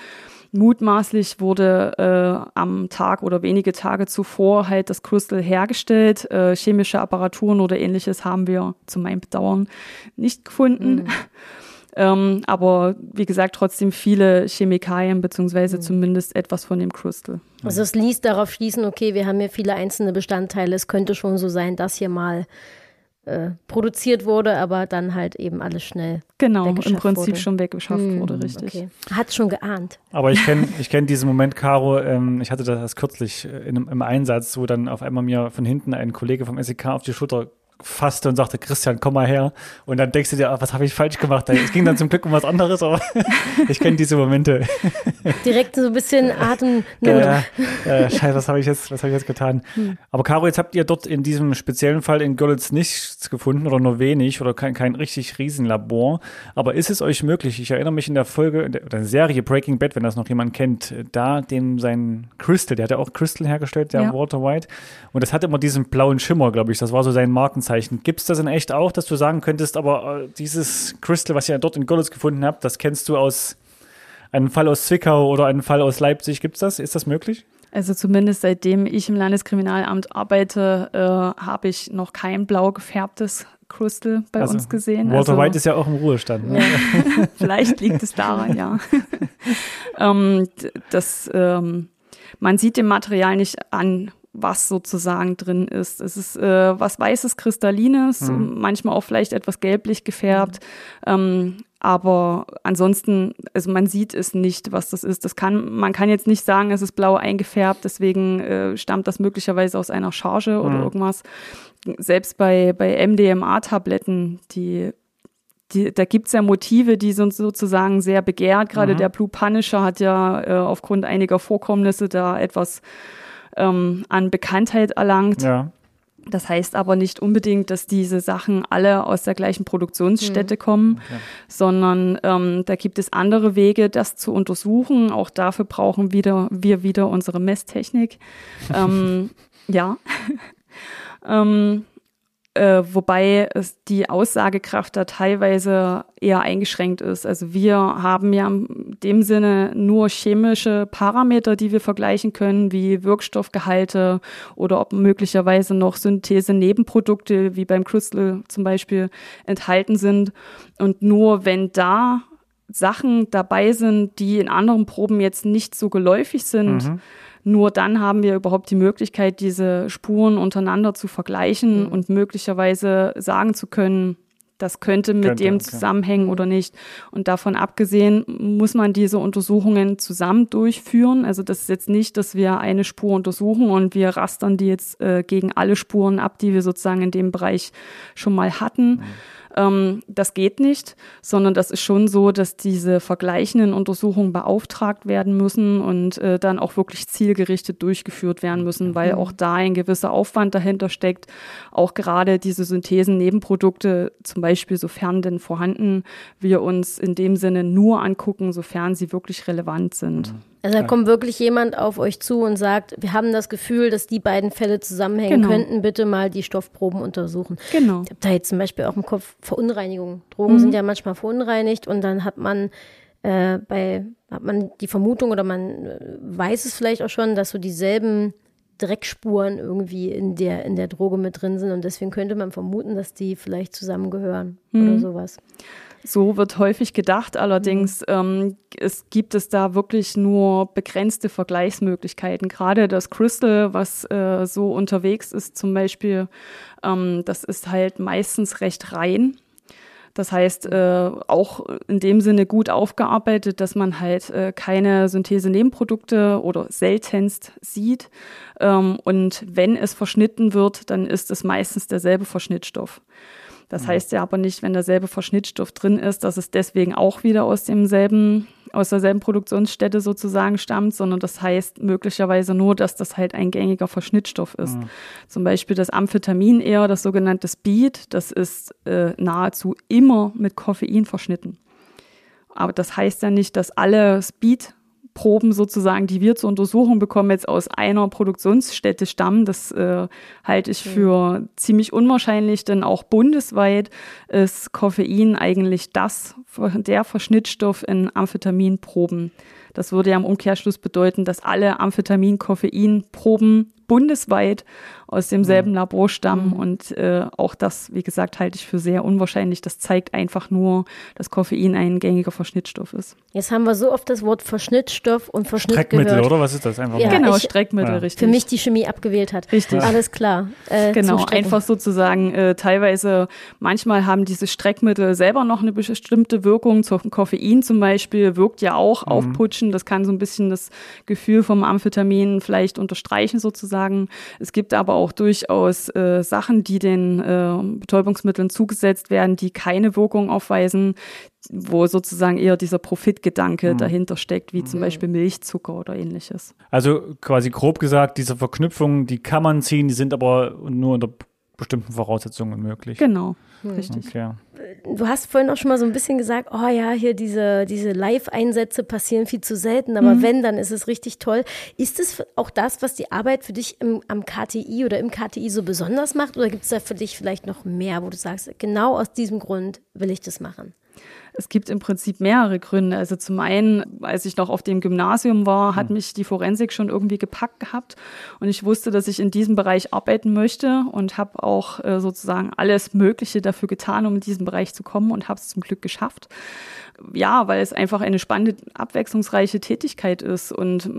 Mutmaßlich wurde äh, am Tag oder wenige Tage zuvor halt das Crystal hergestellt. Äh, chemische Apparaturen oder ähnliches haben wir zu meinem Bedauern nicht gefunden. Mhm. ähm, aber wie gesagt, trotzdem viele Chemikalien beziehungsweise mhm. zumindest etwas von dem Crystal. Also es ließ darauf schließen, okay, wir haben hier viele einzelne Bestandteile. Es könnte schon so sein, dass hier mal äh, produziert wurde, aber dann halt eben alles schnell Genau, im weggeschafft Prinzip wurde. schon weggeschafft Hm, wurde, richtig. Okay. Hat schon geahnt. Aber ich kenne ich kenn diesen Moment, Caro, ähm, ich hatte das kürzlich in, im Einsatz, wo dann auf einmal mir von hinten ein Kollege vom S E K auf die Schulter fasste und sagte, Christian, komm mal her. Und dann denkst du dir, ach, was habe ich falsch gemacht? Es ging dann zum Glück um was anderes, aber ich kenne diese Momente. Direkt so ein bisschen Atemnot. Ja, äh, scheiße, was habe ich jetzt, was habe ich jetzt getan? Hm. Aber Caro, jetzt habt ihr dort in diesem speziellen Fall in Görlitz nichts gefunden oder nur wenig oder kein, kein richtig Riesenlabor. Aber ist es euch möglich? Ich erinnere mich in der Folge, in der, der Serie Breaking Bad, wenn das noch jemand kennt, da dem sein Crystal, der hat ja auch Crystal hergestellt, der ja. Walter White. Und das hat immer diesen blauen Schimmer, glaube ich. Das war so sein Markenzeichen. Gibt es das in echt auch, dass du sagen könntest, aber äh, dieses Crystal, was ihr dort in Görlitz gefunden habt, das kennst du aus einem Fall aus Zwickau oder einem Fall aus Leipzig. Gibt es das? Ist das möglich? Also zumindest seitdem ich im Landeskriminalamt arbeite, äh, habe ich noch kein blau gefärbtes Crystal bei also, uns gesehen. Walter also, White ist ja auch im Ruhestand. Ne? Ja. Vielleicht liegt es daran, ja. ähm, das, ähm, man sieht dem Material nicht an, was sozusagen drin ist. Es ist äh, was Weißes, Kristallines, mhm. manchmal auch vielleicht etwas gelblich gefärbt, mhm. ähm, aber ansonsten, also man sieht es nicht, was das ist. Das kann, man kann jetzt nicht sagen, es ist blau eingefärbt, deswegen äh, stammt das möglicherweise aus einer Charge mhm. oder irgendwas. Selbst bei, bei M D M A-Tabletten, die Die, da gibt's ja Motive, die sind sozusagen sehr begehrt. Gerade mhm. der Blue Punisher hat ja äh, aufgrund einiger Vorkommnisse da etwas ähm, an Bekanntheit erlangt. Ja. Das heißt aber nicht unbedingt, dass diese Sachen alle aus der gleichen Produktionsstätte mhm. kommen, okay. sondern ähm, da gibt es andere Wege, das zu untersuchen. Auch dafür brauchen wieder, wir wieder unsere Messtechnik. ähm, ja. ähm, Äh, wobei es die Aussagekraft da teilweise eher eingeschränkt ist. Also wir haben ja in dem Sinne nur chemische Parameter, die wir vergleichen können, wie Wirkstoffgehalte oder ob möglicherweise noch Synthese-Nebenprodukte, wie beim Crystal zum Beispiel, enthalten sind. Und nur wenn da Sachen dabei sind, die in anderen Proben jetzt nicht so geläufig sind, mhm. nur dann haben wir überhaupt die Möglichkeit, diese Spuren untereinander zu vergleichen mhm. und möglicherweise sagen zu können, das könnte mit könnte, dem zusammenhängen okay. oder nicht. Und davon abgesehen muss man diese Untersuchungen zusammen durchführen. Also das ist jetzt nicht, dass wir eine Spur untersuchen und wir rastern die jetzt äh, gegen alle Spuren ab, die wir sozusagen in dem Bereich schon mal hatten. Mhm. Ähm, das geht nicht, sondern das ist schon so, dass diese vergleichenden Untersuchungen beauftragt werden müssen und äh, dann auch wirklich zielgerichtet durchgeführt werden müssen, weil auch da ein gewisser Aufwand dahinter steckt. Auch gerade diese Synthesen-Nebenprodukte, zum Beispiel, sofern denn vorhanden, wir uns in dem Sinne nur angucken, sofern sie wirklich relevant sind. Also da kommt wirklich jemand auf euch zu und sagt, wir haben das Gefühl, dass die beiden Fälle zusammenhängen genau. könnten, bitte mal die Stoffproben untersuchen. Genau. Ich habe da jetzt zum Beispiel auch im Kopf Verunreinigung. Drogen mhm. sind ja manchmal verunreinigt und dann hat man äh, bei hat man die Vermutung oder man äh, weiß es vielleicht auch schon, dass so dieselben Dreckspuren irgendwie in der in der Droge mit drin sind und deswegen könnte man vermuten, dass die vielleicht zusammengehören mhm. oder sowas. So wird häufig gedacht, allerdings ähm, es gibt es da wirklich nur begrenzte Vergleichsmöglichkeiten. Gerade das Crystal, was äh, so unterwegs ist zum Beispiel, ähm, das ist halt meistens recht rein. Das heißt, äh, auch in dem Sinne gut aufgearbeitet, dass man halt äh, keine Synthese-Nebenprodukte oder seltenst sieht. Ähm, und wenn es verschnitten wird, dann ist es meistens derselbe Verschnittstoff. Das heißt ja aber nicht, wenn derselbe Verschnittstoff drin ist, dass es deswegen auch wieder aus demselben, aus derselben Produktionsstätte sozusagen stammt, sondern das heißt möglicherweise nur, dass das halt ein gängiger Verschnittstoff ist. Mhm. Zum Beispiel das Amphetamin eher, das sogenannte Speed, das ist äh, nahezu immer mit Koffein verschnitten. Aber das heißt ja nicht, dass alle Speed Proben sozusagen, die wir zur Untersuchung bekommen, jetzt aus einer Produktionsstätte stammen. Das äh, halte ich für mhm. ziemlich unwahrscheinlich, denn auch bundesweit ist Koffein eigentlich das, der Verschnittstoff in Amphetaminproben, Das würde ja im Umkehrschluss bedeuten, dass alle Amphetamin-Koffein-Proben bundesweit aus demselben Labor stammen. Und äh, auch das, wie gesagt, halte ich für sehr unwahrscheinlich. Das zeigt einfach nur, dass Koffein ein gängiger Verschnittstoff ist. Jetzt haben wir so oft das Wort Verschnittstoff und Verschnitt Streckmittel, gehört. oder? Was ist das einfach? Ja, mal? Genau, ich- Streckmittel, Ja. richtig. Für mich die Chemie abgewählt hat. Richtig. Alles klar. Äh, Genau, zum Strecken. einfach sozusagen äh, teilweise, manchmal haben diese Streckmittel selber noch eine bestimmte Wirkung. So Koffein zum Beispiel wirkt ja auch Mhm. aufputschen. Das kann so ein bisschen das Gefühl vom Amphetamin vielleicht unterstreichen sozusagen. Es gibt aber auch durchaus äh, Sachen, die den äh, Betäubungsmitteln zugesetzt werden, die keine Wirkung aufweisen, wo sozusagen eher dieser Profitgedanke Mhm. dahinter steckt, wie zum Beispiel Milchzucker oder ähnliches. Also quasi grob gesagt, diese Verknüpfungen, die kann man ziehen, die sind aber nur unter bestimmten Voraussetzungen möglich. Genau, richtig. Okay. Du hast vorhin auch schon mal so ein bisschen gesagt, oh ja, hier diese, diese Live-Einsätze passieren viel zu selten, aber Mhm. wenn, dann ist es richtig toll. Ist es auch das, was die Arbeit für dich im, am K T I oder im K T I so besonders macht, oder gibt es da für dich vielleicht noch mehr, wo du sagst, genau aus diesem Grund will ich das machen? Es gibt im Prinzip mehrere Gründe. Also zum einen, als ich noch auf dem Gymnasium war, hat mich die Forensik schon irgendwie gepackt gehabt und ich wusste, dass ich in diesem Bereich arbeiten möchte und habe auch äh, sozusagen alles Mögliche dafür getan, um in diesen Bereich zu kommen und habe es zum Glück geschafft. Ja, weil es einfach eine spannende, abwechslungsreiche Tätigkeit ist und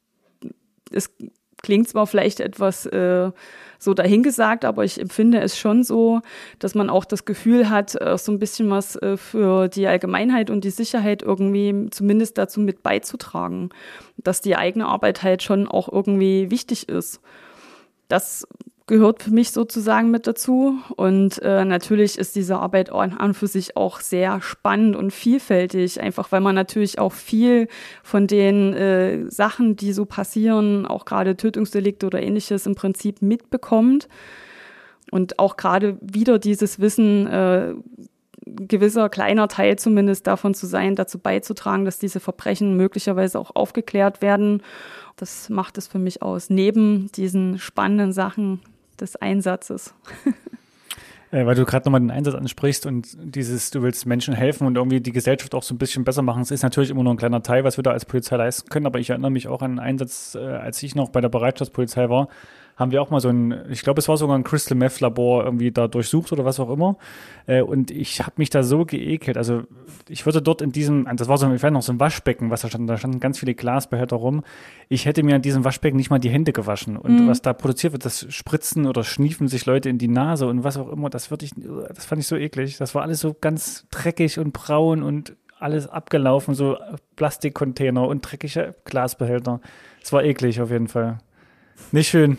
es klingt zwar vielleicht etwas äh, so dahingesagt, aber ich empfinde es schon so, dass man auch das Gefühl hat, äh, so ein bisschen was äh, für die Allgemeinheit und die Sicherheit irgendwie zumindest dazu mit beizutragen, dass die eigene Arbeit halt schon auch irgendwie wichtig ist. Das gehört für mich sozusagen mit dazu. Und äh, natürlich ist diese Arbeit an und für sich auch sehr spannend und vielfältig, einfach weil man natürlich auch viel von den äh, Sachen, die so passieren, auch gerade Tötungsdelikte oder ähnliches im Prinzip mitbekommt. Und auch gerade wieder dieses Wissen, äh, gewisser kleiner Teil zumindest davon zu sein, dazu beizutragen, dass diese Verbrechen möglicherweise auch aufgeklärt werden. Das macht es für mich aus, neben diesen spannenden Sachen des Einsatzes. Äh, weil du gerade nochmal den Einsatz ansprichst und dieses, du willst Menschen helfen und irgendwie die Gesellschaft auch so ein bisschen besser machen. Es ist natürlich immer nur ein kleiner Teil, was wir da als Polizei leisten können, aber ich erinnere mich auch an einen Einsatz, äh, als ich noch bei der Bereitschaftspolizei war, haben wir auch mal so ein, ich glaube, es war sogar ein Crystal Meth Labor irgendwie da durchsucht oder was auch immer. Äh, und ich habe mich da so geekelt. Also ich würde dort in diesem, das war so, ich weiß noch, so ein Waschbecken, was da stand, da standen ganz viele Glasbehälter rum. Ich hätte mir an diesem Waschbecken nicht mal die Hände gewaschen. Und Mhm. was da produziert wird, das spritzen oder schniefen sich Leute in die Nase und was auch immer, das würde ich, das fand ich so eklig. Das war alles so ganz dreckig und braun und alles abgelaufen, so Plastikcontainer und dreckige Glasbehälter. Es war eklig auf jeden Fall. Nicht schön.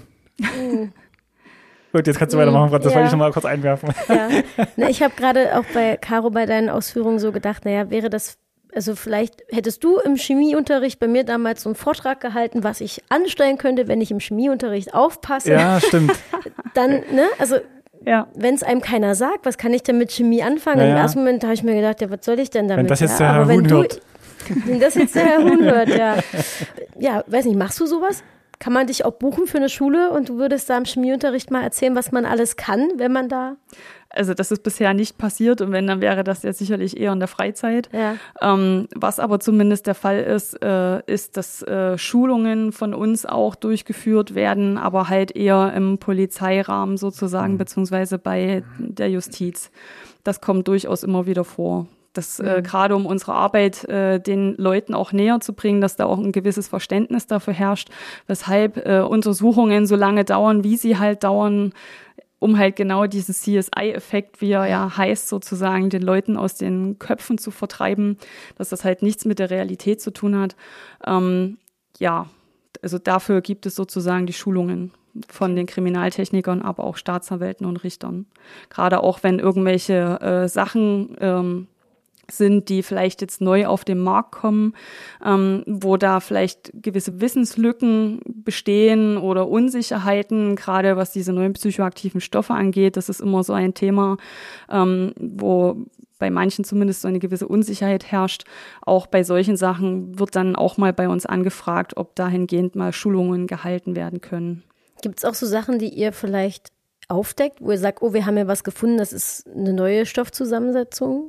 Gut, jetzt kannst du weitermachen, Franz, das Ja. wollte ich noch mal kurz einwerfen. Ja, na, ich habe gerade auch bei Caro bei deinen Ausführungen so gedacht, naja, wäre das, also vielleicht hättest du im Chemieunterricht bei mir damals so einen Vortrag gehalten, was ich anstellen könnte, wenn ich im Chemieunterricht aufpasse. Ja, stimmt. Dann, ne, also Ja, wenn es einem keiner sagt, was kann ich denn mit Chemie anfangen? Ja, Im ja. ersten Moment habe ich mir gedacht, ja, was soll ich denn damit? Wenn das jetzt ja, der Herr aber wenn Huhn du, hört. Wenn das jetzt der Herr Huhn hört, ja. Ja, weiß nicht, machst du sowas? Kann man dich auch buchen für eine Schule und du würdest da im Chemieunterricht mal erzählen, was man alles kann, wenn man da, also das ist bisher nicht passiert und wenn, dann wäre das ja sicherlich eher in der Freizeit. ja. Ähm, was aber zumindest der Fall ist, äh, ist, dass äh, Schulungen von uns auch durchgeführt werden, aber halt eher im Polizeirahmen sozusagen, beziehungsweise bei der Justiz. Das kommt durchaus immer wieder vor. Das äh, gerade um unsere Arbeit äh, den Leuten auch näher zu bringen, dass da auch ein gewisses Verständnis dafür herrscht, weshalb äh, Untersuchungen so lange dauern, wie sie halt dauern, um halt genau diesen C S I-Effekt, wie er ja heißt, sozusagen den Leuten aus den Köpfen zu vertreiben, dass das halt nichts mit der Realität zu tun hat. Ähm, ja, also dafür gibt es sozusagen die Schulungen von den Kriminaltechnikern, aber auch Staatsanwälten und Richtern. Gerade auch, wenn irgendwelche äh, Sachen ähm, sind, die vielleicht jetzt neu auf den Markt kommen, ähm, wo da vielleicht gewisse Wissenslücken bestehen oder Unsicherheiten, gerade was diese neuen psychoaktiven Stoffe angeht. Das ist immer so ein Thema, ähm, wo bei manchen zumindest so eine gewisse Unsicherheit herrscht. Auch bei solchen Sachen wird dann auch mal bei uns angefragt, ob dahingehend mal Schulungen gehalten werden können. Gibt es auch so Sachen, die ihr vielleicht aufdeckt, wo ihr sagt, oh, wir haben ja was gefunden, das ist eine neue Stoffzusammensetzung?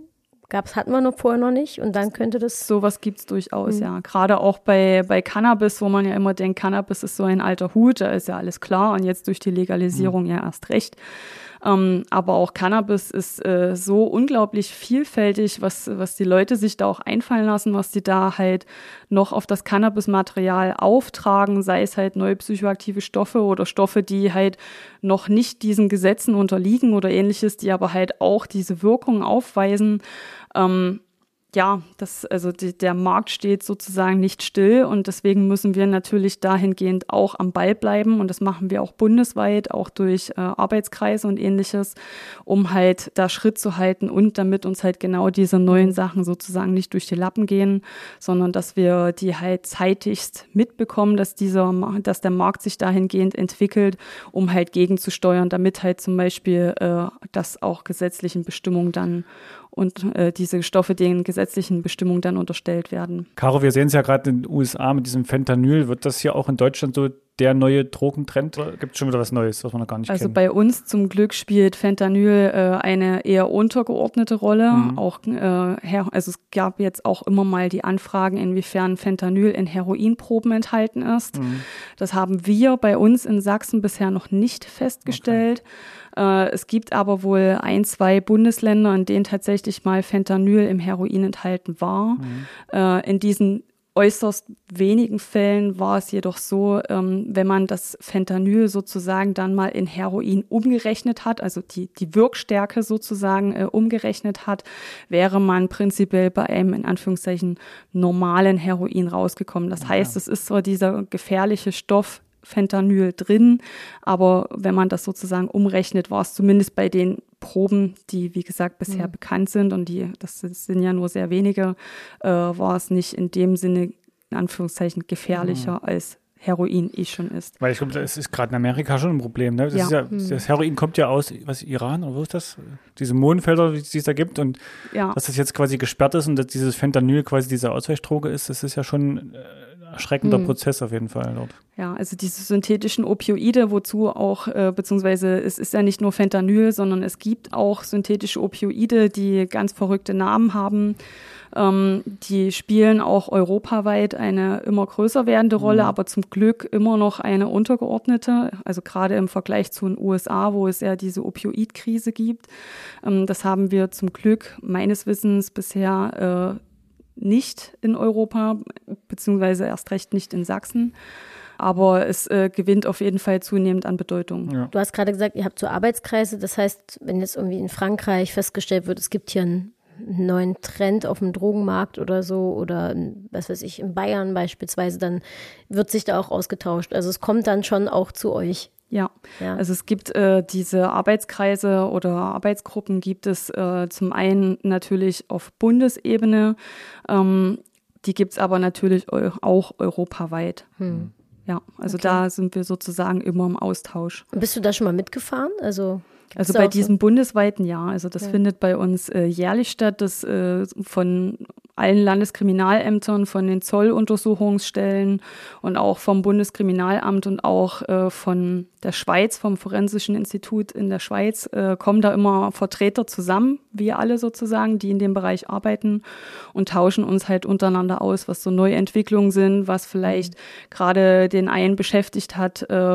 Gab's, hatten wir noch vorher noch nicht und dann könnte das... Sowas gibt's durchaus, Mhm. ja. Gerade auch bei, bei Cannabis, wo man ja immer denkt, Cannabis ist so ein alter Hut, da ist ja alles klar und jetzt durch die Legalisierung ja erst recht. Ähm, aber auch Cannabis ist äh, so unglaublich vielfältig, was, was die Leute sich da auch einfallen lassen, was die da halt noch auf das Cannabismaterial auftragen, sei es halt neue psychoaktive Stoffe oder Stoffe, die halt noch nicht diesen Gesetzen unterliegen oder ähnliches, die aber halt auch diese Wirkung aufweisen. Ähm, Ja, das, also die, der Markt steht sozusagen nicht still und deswegen müssen wir natürlich dahingehend auch am Ball bleiben und das machen wir auch bundesweit, auch durch äh, Arbeitskreise und ähnliches, um halt da Schritt zu halten und damit uns halt genau diese neuen Sachen sozusagen nicht durch die Lappen gehen, sondern dass wir die halt zeitigst mitbekommen, dass dieser, dass der Markt sich dahingehend entwickelt, um halt gegenzusteuern, damit halt zum Beispiel äh, das auch gesetzlichen Bestimmungen dann und äh, diese Stoffe den gesetzlichen Bestimmungen dann unterstellt werden. Caro, wir sehen es ja gerade in den U S A mit diesem Fentanyl. Wird das hier auch in Deutschland so der neue Drogentrend? Oder gibt es schon wieder was Neues, was wir noch gar nicht also kennen? Also bei uns zum Glück spielt Fentanyl äh, eine eher untergeordnete Rolle. Mhm. Auch, äh, her- also es gab jetzt auch immer mal die Anfragen, inwiefern Fentanyl in Heroinproben enthalten ist. Mhm. Das haben wir bei uns in Sachsen bisher noch nicht festgestellt. Okay. Äh, es gibt aber wohl ein, zwei Bundesländer, in denen tatsächlich mal Fentanyl im Heroin enthalten war. Mhm. Äh, in diesen äußerst wenigen Fällen war es jedoch so, ähm, wenn man das Fentanyl sozusagen dann mal in Heroin umgerechnet hat, also die, die Wirkstärke sozusagen äh, umgerechnet hat, wäre man prinzipiell bei einem in Anführungszeichen normalen Heroin rausgekommen. Das heißt, es ist zwar dieser gefährliche Stoff Fentanyl drin, aber wenn man das sozusagen umrechnet, war es zumindest bei den Proben, die wie gesagt bisher mhm. bekannt sind und die, das sind ja nur sehr wenige, äh, war es nicht in dem Sinne in Anführungszeichen gefährlicher mhm. als Heroin eh schon ist. Weil ich glaube, das ist gerade in Amerika schon ein Problem. Ne? Das, ja. Ist ja, mhm. das Heroin kommt ja aus, was, Iran oder wo ist das? Diese Mondfelder, die es da gibt und ja. dass das jetzt quasi gesperrt ist und dass dieses Fentanyl quasi diese Ausweichsdroge ist, das ist ja schon ein erschreckender mhm. Prozess auf jeden Fall dort. Ja, also diese synthetischen Opioide, wozu auch, äh, beziehungsweise es ist ja nicht nur Fentanyl, sondern es gibt auch synthetische Opioide, die ganz verrückte Namen haben. Ähm, die spielen auch europaweit eine immer größer werdende Rolle, mhm. aber zum Glück immer noch eine untergeordnete, also gerade im Vergleich zu den U S A, wo es ja diese Opioidkrise gibt. Ähm, das haben wir zum Glück meines Wissens bisher äh, nicht in Europa, beziehungsweise erst recht nicht in Sachsen. Aber es äh, gewinnt auf jeden Fall zunehmend an Bedeutung. Ja. Du hast gerade gesagt, ihr habt so Arbeitskreise. Das heißt, wenn jetzt irgendwie in Frankreich festgestellt wird, es gibt hier einen neuen Trend auf dem Drogenmarkt oder so oder was weiß ich, in Bayern beispielsweise, dann wird sich da auch ausgetauscht. Also es kommt dann schon auch zu euch. Ja, ja. Also es gibt äh, diese Arbeitskreise oder Arbeitsgruppen gibt es äh, zum einen natürlich auf Bundesebene, ähm, die gibt es aber natürlich eu- auch europaweit. Hm. Ja, also okay. Da sind wir sozusagen immer im Austausch. Und bist du da schon mal mitgefahren? Also Also bei diesem so? bundesweiten Jahr, also das ja. findet bei uns äh, jährlich statt, das äh, von allen Landeskriminalämtern, von den Zolluntersuchungsstellen und auch vom Bundeskriminalamt und auch äh, von der Schweiz, vom Forensischen Institut in der Schweiz, äh, kommen da immer Vertreter zusammen, wir alle sozusagen, die in dem Bereich arbeiten und tauschen uns halt untereinander aus, was so Neuentwicklungen sind, was vielleicht mhm. gerade den einen beschäftigt hat, äh,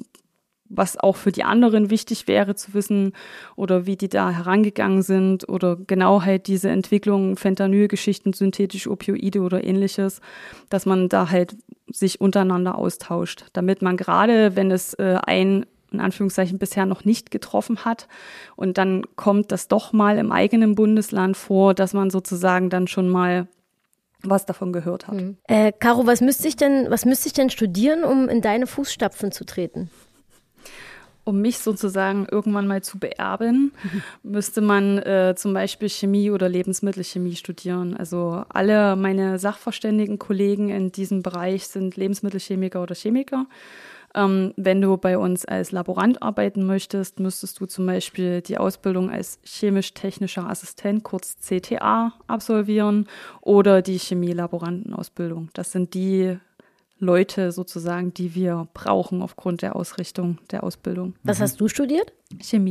was auch für die anderen wichtig wäre zu wissen oder wie die da herangegangen sind oder genau halt diese Entwicklung, Fentanyl-Geschichten, synthetische Opioide oder ähnliches, dass man da halt sich untereinander austauscht, damit man gerade, wenn es äh, ein in Anführungszeichen bisher noch nicht getroffen hat und dann kommt das doch mal im eigenen Bundesland vor, dass man sozusagen dann schon mal was davon gehört hat. Mhm. Äh, Caro, was müsste ich denn, was müsste ich denn studieren, um in deine Fußstapfen zu treten? Um mich sozusagen irgendwann mal zu beerben, mhm. müsste man äh, zum Beispiel Chemie oder Lebensmittelchemie studieren. Also alle meine sachverständigen Kollegen in diesem Bereich sind Lebensmittelchemiker oder Chemiker. Ähm, wenn du bei uns als Laborant arbeiten möchtest, müsstest du zum Beispiel die Ausbildung als chemisch-technischer Assistent, kurz C T A, absolvieren oder die Chemielaborantenausbildung. Das sind die Leute sozusagen, die wir brauchen aufgrund der Ausrichtung der Ausbildung. Was hast du studiert? Chemie.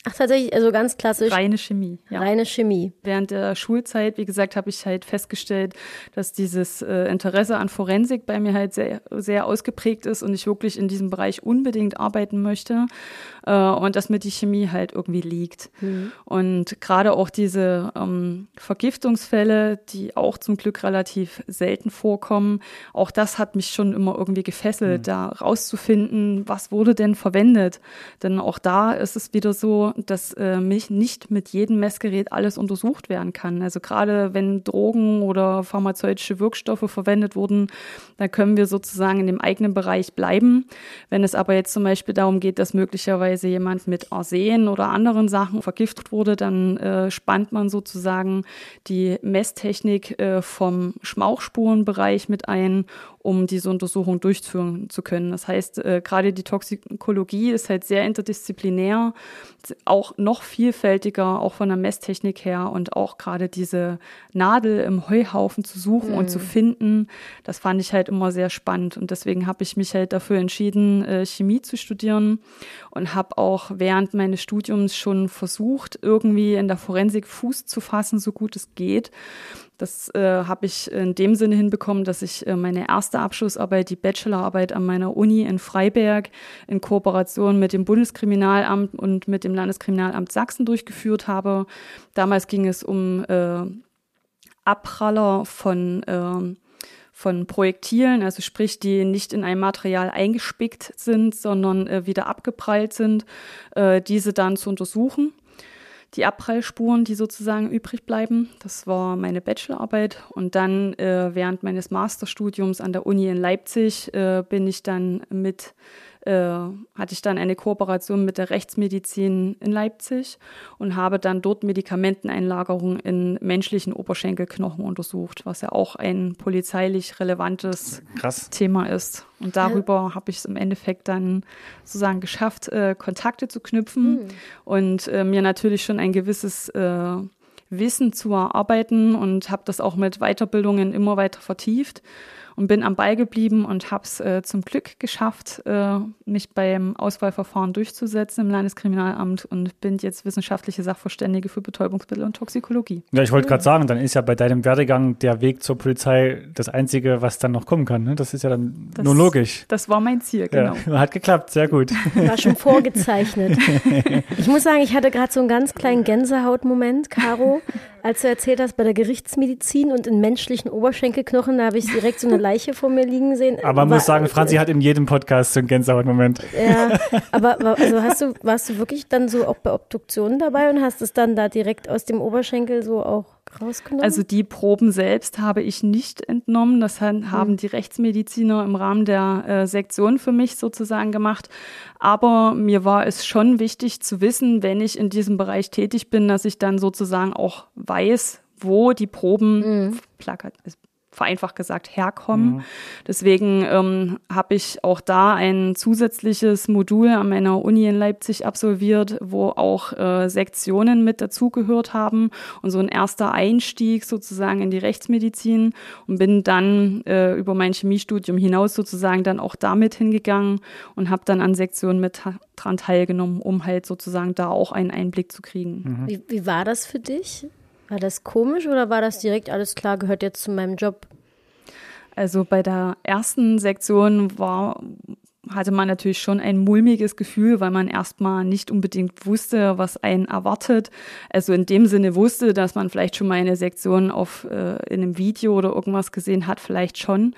Ach, tatsächlich, also ganz klassisch. Reine Chemie, ja. Reine Chemie. Während der Schulzeit, wie gesagt, habe ich halt festgestellt, dass dieses äh, Interesse an Forensik bei mir halt sehr, sehr ausgeprägt ist und ich wirklich in diesem Bereich unbedingt arbeiten möchte äh, und dass mir die Chemie halt irgendwie liegt. Mhm. Und gerade auch diese ähm, Vergiftungsfälle, die auch zum Glück relativ selten vorkommen, auch das hat mich schon immer irgendwie gefesselt, mhm. da rauszufinden, was wurde denn verwendet. Denn auch da ist es wieder so, dass äh, mich nicht mit jedem Messgerät alles untersucht werden kann. Also gerade wenn Drogen oder pharmazeutische Wirkstoffe verwendet wurden, da können wir sozusagen in dem eigenen Bereich bleiben. Wenn es aber jetzt zum Beispiel darum geht, dass möglicherweise jemand mit Arsen oder anderen Sachen vergiftet wurde, dann äh, spannt man sozusagen die Messtechnik äh, vom Schmauchspurenbereich mit ein, um diese Untersuchung durchführen zu können. Das heißt, äh, gerade die Toxikologie ist halt sehr interdisziplinär, auch noch vielfältiger, auch von der Messtechnik her und auch gerade diese Nadel im Heuhaufen zu suchen mhm. und zu finden, das fand ich halt immer sehr spannend und deswegen habe ich mich halt dafür entschieden, äh, Chemie zu studieren und habe auch während meines Studiums schon versucht, irgendwie in der Forensik Fuß zu fassen, so gut es geht. Das äh, habe ich in dem Sinne hinbekommen, dass ich äh, meine erste Abschlussarbeit, die Bachelorarbeit an meiner Uni in Freiberg in Kooperation mit dem Bundeskriminalamt und mit dem Landeskriminalamt Sachsen durchgeführt habe. Damals ging es um äh, Abpraller von äh, von Projektilen, also sprich, die nicht in ein Material eingespickt sind, sondern äh, wieder abgeprallt sind, äh, diese dann zu untersuchen. Die Abprallspuren, die sozusagen übrig bleiben. Das war meine Bachelorarbeit. Und dann äh, während meines Masterstudiums an der Uni in Leipzig äh, bin ich dann mit, äh, hatte ich dann eine Kooperation mit der Rechtsmedizin in Leipzig und habe dann dort Medikamenteneinlagerung in menschlichen Oberschenkelknochen untersucht, was ja auch ein polizeilich relevantes Krass. Thema ist. Und darüber habe ich es im Endeffekt dann sozusagen geschafft, äh, Kontakte zu knüpfen mhm. und äh, mir natürlich schon ein gewisses äh, Wissen zu erarbeiten und habe das auch mit Weiterbildungen immer weiter vertieft und bin am Ball geblieben und habe es äh, zum Glück geschafft, äh, mich beim Auswahlverfahren durchzusetzen im Landeskriminalamt und bin jetzt wissenschaftliche Sachverständige für Betäubungsmittel und Toxikologie. Ja, ich wollte gerade sagen, dann ist ja bei deinem Werdegang der Weg zur Polizei das Einzige, was dann noch kommen kann. Ne? Das ist ja dann das, nur logisch. Das war mein Ziel, genau. Ja, hat geklappt, sehr gut. War schon vorgezeichnet. Ich muss sagen, ich hatte gerade so einen ganz kleinen Gänsehautmoment, Caro, als du erzählt hast, bei der Gerichtsmedizin und in menschlichen Oberschenkelknochen, da habe ich direkt so eine Leiche vor mir liegen sehen. Aber man muss sagen, Franzi hat in jedem Podcast so einen Gänsehautmoment. Ja, aber also hast du, warst du wirklich dann so auch bei Obduktionen dabei und hast es dann da direkt aus dem Oberschenkel so auch rausgenommen? Also die Proben selbst habe ich nicht entnommen. Das haben hm. die Rechtsmediziner im Rahmen der äh, Sektion für mich sozusagen gemacht. Aber mir war es schon wichtig zu wissen, wenn ich in diesem Bereich tätig bin, dass ich dann sozusagen auch weiß, wo die Proben hm. plakat, vereinfacht gesagt, herkommen. Mhm. Deswegen ähm, habe ich auch da ein zusätzliches Modul an meiner Uni in Leipzig absolviert, wo auch äh, Sektionen mit dazugehört haben und so ein erster Einstieg sozusagen in die Rechtsmedizin und bin dann äh, über mein Chemiestudium hinaus sozusagen dann auch damit hingegangen und habe dann an Sektionen mit dran teilgenommen, um halt sozusagen da auch einen Einblick zu kriegen. Mhm. Wie, wie war das für dich? War das komisch oder war das direkt alles klar, gehört jetzt zu meinem Job? Also bei der ersten Sektion war, hatte man natürlich schon ein mulmiges Gefühl, weil man erstmal nicht unbedingt wusste, was einen erwartet. Also in dem Sinne wusste, dass man vielleicht schon mal eine Sektion auf, äh, in einem Video oder irgendwas gesehen hat, vielleicht schon.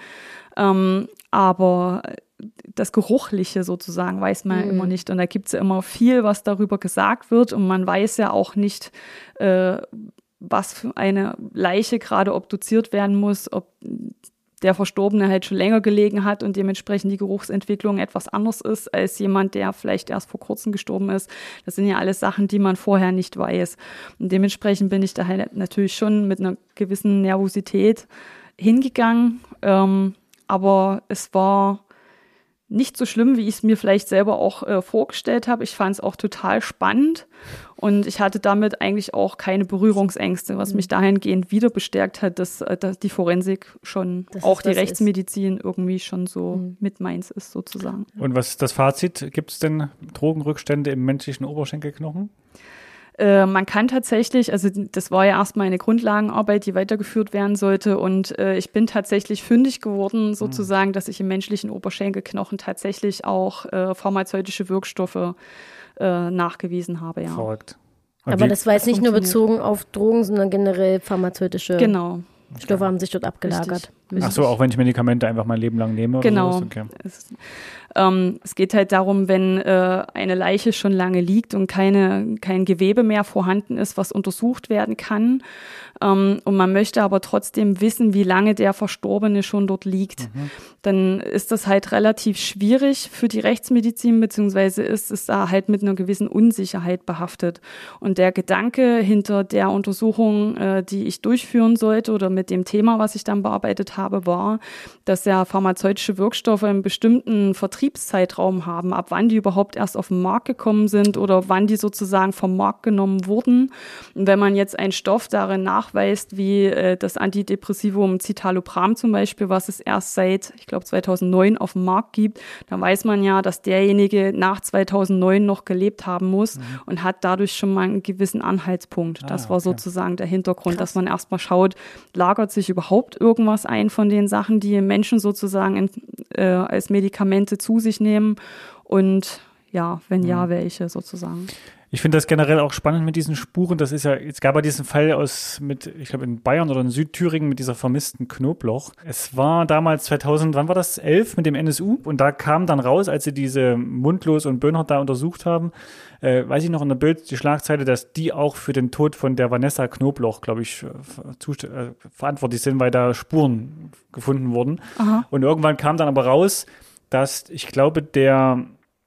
Ähm, aber das Geruchliche sozusagen weiß man mhm. immer nicht. Und da gibt es ja immer viel, was darüber gesagt wird. Und man weiß ja auch nicht, äh, was für eine Leiche gerade obduziert werden muss, ob der Verstorbene halt schon länger gelegen hat und dementsprechend die Geruchsentwicklung etwas anders ist als jemand, der vielleicht erst vor kurzem gestorben ist. Das sind ja alles Sachen, die man vorher nicht weiß. Und dementsprechend bin ich da halt natürlich schon mit einer gewissen Nervosität hingegangen. Ähm, aber es war nicht so schlimm, wie ich es mir vielleicht selber auch äh, vorgestellt habe. Ich fand es auch total spannend und ich hatte damit eigentlich auch keine Berührungsängste, was mich dahingehend wieder bestärkt hat, dass, dass die Forensik schon, das auch die ist, Rechtsmedizin ist. irgendwie schon so mhm. mit meins ist sozusagen. Und was ist das Fazit? Gibt es denn Drogenrückstände im menschlichen Oberschenkelknochen? Äh, man kann tatsächlich, also das war ja erstmal eine Grundlagenarbeit, die weitergeführt werden sollte und äh, ich bin tatsächlich fündig geworden sozusagen, mhm. dass ich im menschlichen Oberschenkelknochen tatsächlich auch äh, pharmazeutische Wirkstoffe äh, nachgewiesen habe. Ja. Verrückt. Aber das war jetzt nicht nur bezogen auf Drogen, sondern generell pharmazeutische genau. Stoffe haben sich dort abgelagert. Richtig. Ach so, auch wenn ich Medikamente einfach mein Leben lang nehme? Genau. Oder sowas? Okay. Es, ähm, es geht halt darum, wenn äh, eine Leiche schon lange liegt und keine, kein Gewebe mehr vorhanden ist, was untersucht werden kann. Ähm, und man möchte aber trotzdem wissen, wie lange der Verstorbene schon dort liegt. Mhm. Dann ist das halt relativ schwierig für die Rechtsmedizin, beziehungsweise ist es da halt mit einer gewissen Unsicherheit behaftet. Und der Gedanke hinter der Untersuchung, äh, die ich durchführen sollte oder mit dem Thema, was ich dann bearbeitet habe, war, dass ja pharmazeutische Wirkstoffe einen bestimmten Vertriebszeitraum haben, ab wann die überhaupt erst auf den Markt gekommen sind oder wann die sozusagen vom Markt genommen wurden. Und wenn man jetzt einen Stoff darin nachweist, wie äh, das Antidepressivum Citalopram zum Beispiel, was es erst seit, ich glaube, zweitausendneun auf dem Markt gibt, dann weiß man ja, dass derjenige nach zweitausendneun noch gelebt haben muss mhm. und hat dadurch schon mal einen gewissen Anhaltspunkt. Ah, das war okay. sozusagen der Hintergrund, Krass. Dass man erstmal schaut, lagert sich überhaupt irgendwas ein von den Sachen, die Menschen sozusagen in, äh, als Medikamente zu sich nehmen und ja, wenn ja, mhm. welche sozusagen. Ich finde das generell auch spannend mit diesen Spuren. Das ist ja, es gab ja diesen Fall aus mit, ich glaube in Bayern oder in Südthüringen mit dieser vermissten Knoblauch. Es war damals zweitausend, wann war das? elf mit dem N S U. Und da kam dann raus, als sie diese Mundlos und Böhnhardt da untersucht haben, äh, weiß ich noch in der Bild die Schlagzeile, dass die auch für den Tod von der Vanessa Knoblauch, glaube ich, zust- äh, verantwortlich sind, weil da Spuren gefunden wurden. Aha. Und irgendwann kam dann aber raus, dass ich glaube, der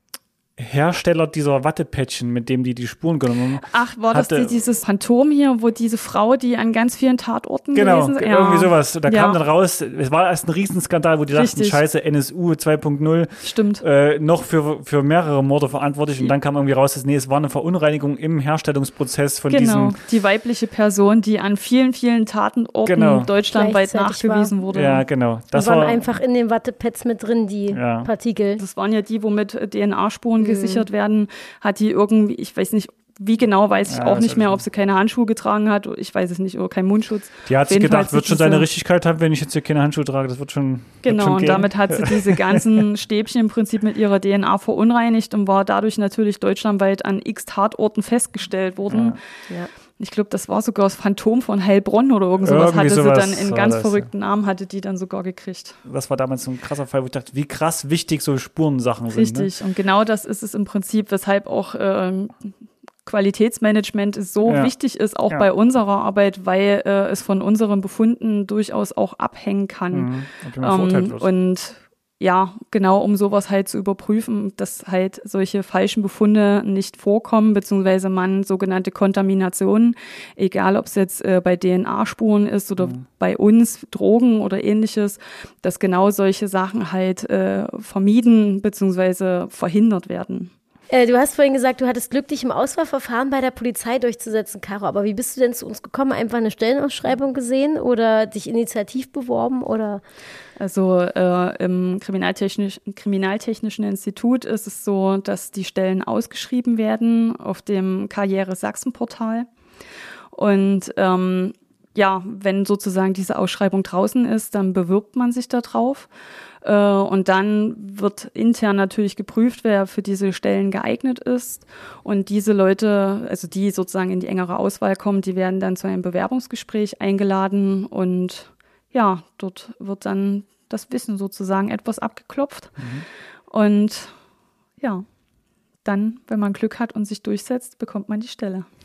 Hersteller dieser Wattepäckchen, mit dem die die Spuren genommen haben. Ach, war hatte, das die, dieses Phantom hier, wo diese Frau, die an ganz vielen Tatorten genau, gewesen ist? Genau, irgendwie sowas. Da ja. kam dann raus, es war erst ein Riesenskandal, wo die Richtig. dachten, scheiße, N S U zwei Punkt null. Stimmt. Äh, noch für, für mehrere Morde verantwortlich. Und dann kam irgendwie raus, dass nee, es war eine Verunreinigung im Herstellungsprozess von genau, diesen. die weibliche Person, die an vielen, vielen Tatorten Genau. deutschlandweit nachgewiesen war. wurde. Ja, genau. Das Das waren war einfach in den Wattepads mit drin, die Ja. Partikel. Das waren ja die, womit D N A-Spuren Mhm. gesichert werden. Hat die irgendwie, ich weiß nicht, wie genau, weiß ich Ja, auch das nicht mehr, ist- ob sie keine Handschuhe getragen hat, ich weiß es nicht, oder keinen Mundschutz. Die hat Auf sich jeden Fall gedacht, hat wird sie schon diese- seine Richtigkeit haben, wenn ich jetzt hier keine Handschuhe trage. Das wird schon. wird Genau, schon und gehen. damit hat sie diese ganzen Stäbchen im Prinzip mit ihrer D N A verunreinigt und war dadurch natürlich deutschlandweit an x Tatorten festgestellt worden. Ja. Ja. Ich glaube, das war sogar das Phantom von Heilbronn oder irgend sowas, Irgendwie hatte sowas sie dann in war ganz das, verrückten Namen, hatte die dann sogar gekriegt. Das war damals so ein krasser Fall, wo ich dachte, wie krass wichtig so Spurensachen sind. Richtig, Ne? und genau das ist es im Prinzip, weshalb auch ähm, Qualitätsmanagement so Ja. wichtig ist, auch Ja. bei unserer Arbeit, weil äh, es von unseren Befunden durchaus auch abhängen kann. Mhm. Ob jemand verurteilt Ähm, wird. und ja, genau, um sowas halt zu überprüfen, dass halt solche falschen Befunde nicht vorkommen, beziehungsweise man sogenannte Kontaminationen, egal ob es jetzt äh, bei D N A-Spuren ist oder Mhm. bei uns Drogen oder ähnliches, dass genau solche Sachen halt äh, vermieden beziehungsweise verhindert werden. Äh, du hast vorhin gesagt, du hattest Glück, dich im Auswahlverfahren bei der Polizei durchzusetzen, Caro. Aber wie bist du denn zu uns gekommen? Einfach eine Stellenausschreibung gesehen oder dich initiativ beworben oder? Also äh, im Kriminaltechnisch, Kriminaltechnischen Institut ist es so, dass die Stellen ausgeschrieben werden auf dem Karriere-Sachsen-Portal. Und ähm, ja, wenn sozusagen diese Ausschreibung draußen ist, dann bewirbt man sich da drauf. Äh, und dann wird intern natürlich geprüft, wer für diese Stellen geeignet ist. Und diese Leute, also die sozusagen in die engere Auswahl kommen, die werden dann zu einem Bewerbungsgespräch eingeladen. Und ja, dort wird dann das Wissen sozusagen etwas abgeklopft. Mhm. Und ja, dann, wenn man Glück hat und sich durchsetzt, bekommt man die Stelle.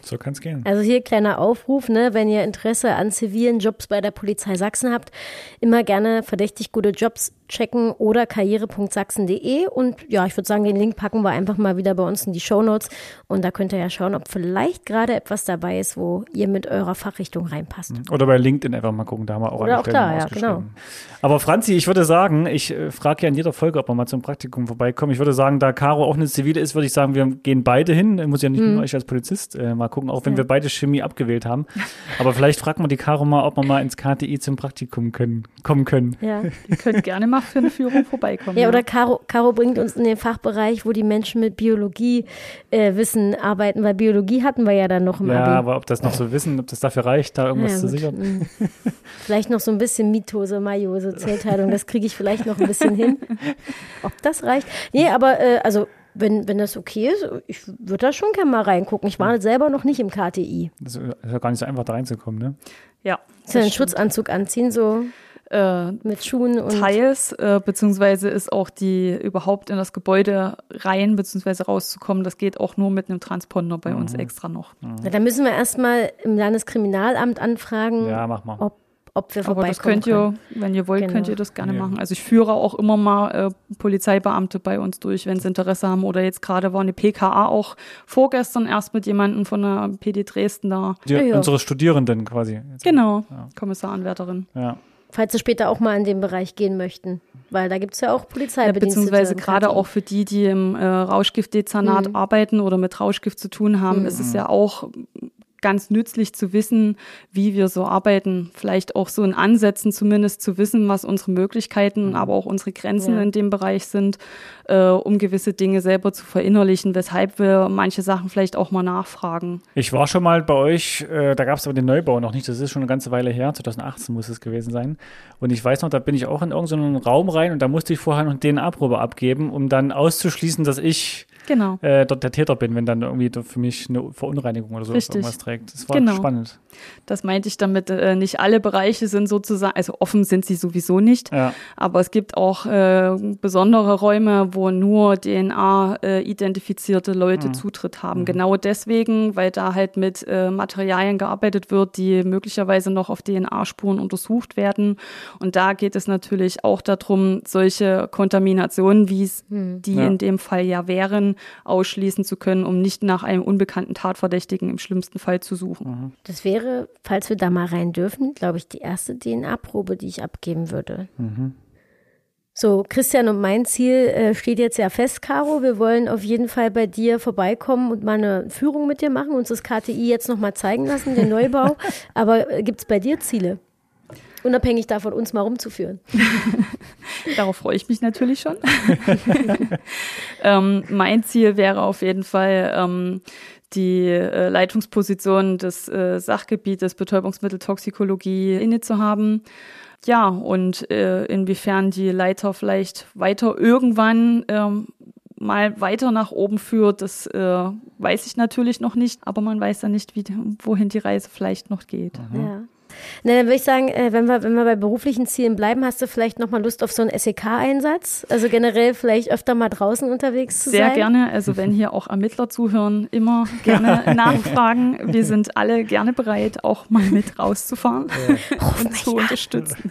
So kann es gehen. Also hier kleiner Aufruf, ne, wenn ihr Interesse an zivilen Jobs bei der Polizei Sachsen habt, immer gerne verdächtig gute Jobs checken oder karriere punkt sachsen punkt de und ja, ich würde sagen, den Link packen wir einfach mal wieder bei uns in die Shownotes und da könnt ihr ja schauen, ob vielleicht gerade etwas dabei ist, wo ihr mit eurer Fachrichtung reinpasst. Oder bei LinkedIn einfach mal gucken, da haben wir auch Oder alle auch Stellen da, ja, ausgeschrieben. genau. Aber Franzi, ich würde sagen, ich äh, frage ja in jeder Folge, ob wir mal zum Praktikum vorbeikommen. Ich würde sagen, da Caro auch eine Zivile ist, würde ich sagen, wir gehen beide hin. Muss ja nicht Mhm. nur ich als Polizist äh, mal gucken, auch wenn Ja. wir beide Chemie abgewählt haben. Aber vielleicht fragt man die Caro mal, ob wir mal ins K T I zum Praktikum können, kommen können. Ja. Ihr könnt gerne mal für eine Führung vorbeikommen. Ja, oder Caro, Caro bringt uns in den Fachbereich, wo die Menschen mit Biologie äh, Wissen arbeiten, weil Biologie hatten wir ja dann noch im Ja, Abi. aber ob das noch so wissen, ob das dafür reicht, da irgendwas Ja, zu gut. sichern. Mhm. Vielleicht noch so ein bisschen Mitose, Meiose, Zellteilung, das kriege ich vielleicht noch ein bisschen hin. Ob das reicht? Nee, aber äh, also wenn, wenn das okay ist, ich würde da schon gerne mal reingucken. Ich war selber noch nicht im K T I. Das ist ja gar nicht so einfach, da reinzukommen, ne? Ja. Ist ja einen das stimmt. Schutzanzug anziehen, so Äh, mit Schuhen und Teils, äh, beziehungsweise ist auch die überhaupt in das Gebäude rein, beziehungsweise rauszukommen, das geht auch nur mit einem Transponder bei uns extra noch. Ja, da müssen wir erstmal im Landeskriminalamt anfragen, Ja, mach mal. ob, ob wir Aber vorbeikommen das könnt können. ihr, wenn ihr wollt, Genau. könnt ihr das gerne Ja. machen. Also ich führe auch immer mal äh, Polizeibeamte bei uns durch, wenn sie Interesse haben. Oder jetzt gerade war eine P K A auch vorgestern erst mit jemandem von der P D Dresden da. Die, Ja, ja. Unsere Studierenden quasi. Genau, Ja. Kommissaranwärterin. Ja. Falls sie später auch mal in den Bereich gehen möchten. Weil da gibt es ja auch Ja, Polizeibedienstete. beziehungsweise im gerade K T I. auch für die, die im äh, Rauschgiftdezernat Mhm. arbeiten oder mit Rauschgift zu tun haben, Mhm. ist es ja auch ganz nützlich zu wissen, wie wir so arbeiten. Vielleicht auch so in Ansätzen zumindest zu wissen, was unsere Möglichkeiten, aber auch unsere Grenzen Ja. in dem Bereich sind, äh, um gewisse Dinge selber zu verinnerlichen, weshalb wir manche Sachen vielleicht auch mal nachfragen. Ich war schon mal bei euch, äh, da gab es aber den Neubau noch nicht, das ist schon eine ganze Weile her, zwanzig achtzehn muss es gewesen sein. Und ich weiß noch, da bin ich auch in irgendeinen Raum rein und da musste ich vorher noch eine D N A-Probe abgeben, um dann auszuschließen, dass ich Genau. äh, dort der Täter bin, wenn dann irgendwie für mich eine Verunreinigung oder so Richtig. irgendwas trägt. Das war Genau. spannend. Das meinte ich damit, äh, nicht alle Bereiche sind sozusagen, also offen sind sie sowieso nicht, Ja. aber es gibt auch äh, besondere Räume, wo nur D N A-identifizierte Leute Mhm. Zutritt haben. Genau deswegen, weil da halt mit äh, Materialien gearbeitet wird, die möglicherweise noch auf D N A-Spuren untersucht werden. Und da geht es natürlich auch darum, solche Kontaminationen, wie es die Ja. in dem Fall ja wären, ausschließen zu können, um nicht nach einem unbekannten Tatverdächtigen im schlimmsten Fall zu suchen. Das wäre, falls wir da mal rein dürfen, glaube ich, die erste D N A-Probe, die ich abgeben würde. So, Christian, und mein Ziel äh, steht jetzt ja fest, Caro. Wir wollen auf jeden Fall bei dir vorbeikommen und mal eine Führung mit dir machen, uns das K T I jetzt nochmal zeigen lassen, den Neubau. Aber äh, gibt es bei dir Ziele? Unabhängig davon, uns mal rumzuführen. Darauf freue ich mich natürlich schon. ähm, mein Ziel wäre auf jeden Fall, ähm, die äh, Leitungsposition des äh, Sachgebietes Betäubungsmitteltoxikologie inne zu haben. Ja, und äh, inwiefern die Leiter vielleicht weiter irgendwann ähm, mal weiter nach oben führt, das äh, weiß ich natürlich noch nicht, aber man weiß ja nicht, wie, wohin die Reise vielleicht noch geht. Ja. Na, dann würde ich sagen, äh, wenn wir, wenn wir bei beruflichen Zielen bleiben, hast du vielleicht nochmal Lust auf so einen S E K-Einsatz? Also generell vielleicht öfter mal draußen unterwegs zu Sehr sein? gerne, also wenn hier auch Ermittler zuhören, immer gerne nachfragen. Wir sind alle gerne bereit, auch mal mit rauszufahren und zu unterstützen.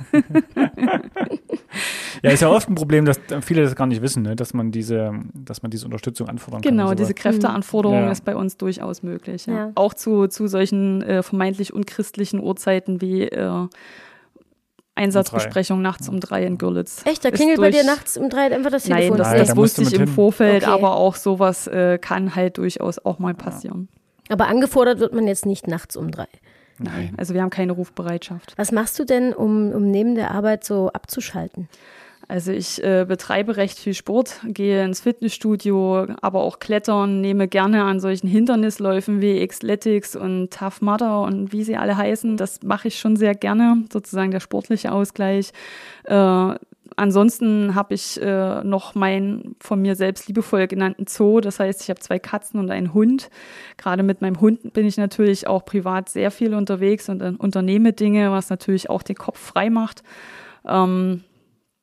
Ja, ist ja oft ein Problem, dass viele das gar nicht wissen, ne? dass man diese, dass man diese Unterstützung anfordern kann. Genau, und diese sowas. Kräfteanforderung Ja. ist bei uns durchaus möglich. Ja. Ja. Auch zu, zu solchen äh, vermeintlich unchristlichen Uhrzeiten wie äh, Einsatzbesprechung nachts um drei in Görlitz. Echt, da Ist klingelt bei durch- dir nachts um drei einfach das Telefon. Nein, das, Nein, das da musst wusste du ich mit im hin. Vorfeld, Okay. aber auch sowas äh, kann halt durchaus auch mal passieren. Aber angefordert wird man jetzt nicht nachts um drei. Nein. Also wir haben keine Rufbereitschaft. Was machst du denn, um, um neben der Arbeit so abzuschalten? Also ich äh, betreibe recht viel Sport, gehe ins Fitnessstudio, aber auch klettern, nehme gerne an solchen Hindernisläufen wie Xletics und Tough Mudder und wie sie alle heißen. Das mache ich schon sehr gerne, sozusagen der sportliche Ausgleich. Äh, ansonsten habe ich äh, noch meinen von mir selbst liebevoll genannten Zoo. Das heißt, ich habe zwei Katzen und einen Hund. Gerade mit meinem Hund bin ich natürlich auch privat sehr viel unterwegs und äh, unternehme Dinge, was natürlich auch den Kopf frei macht. Ähm,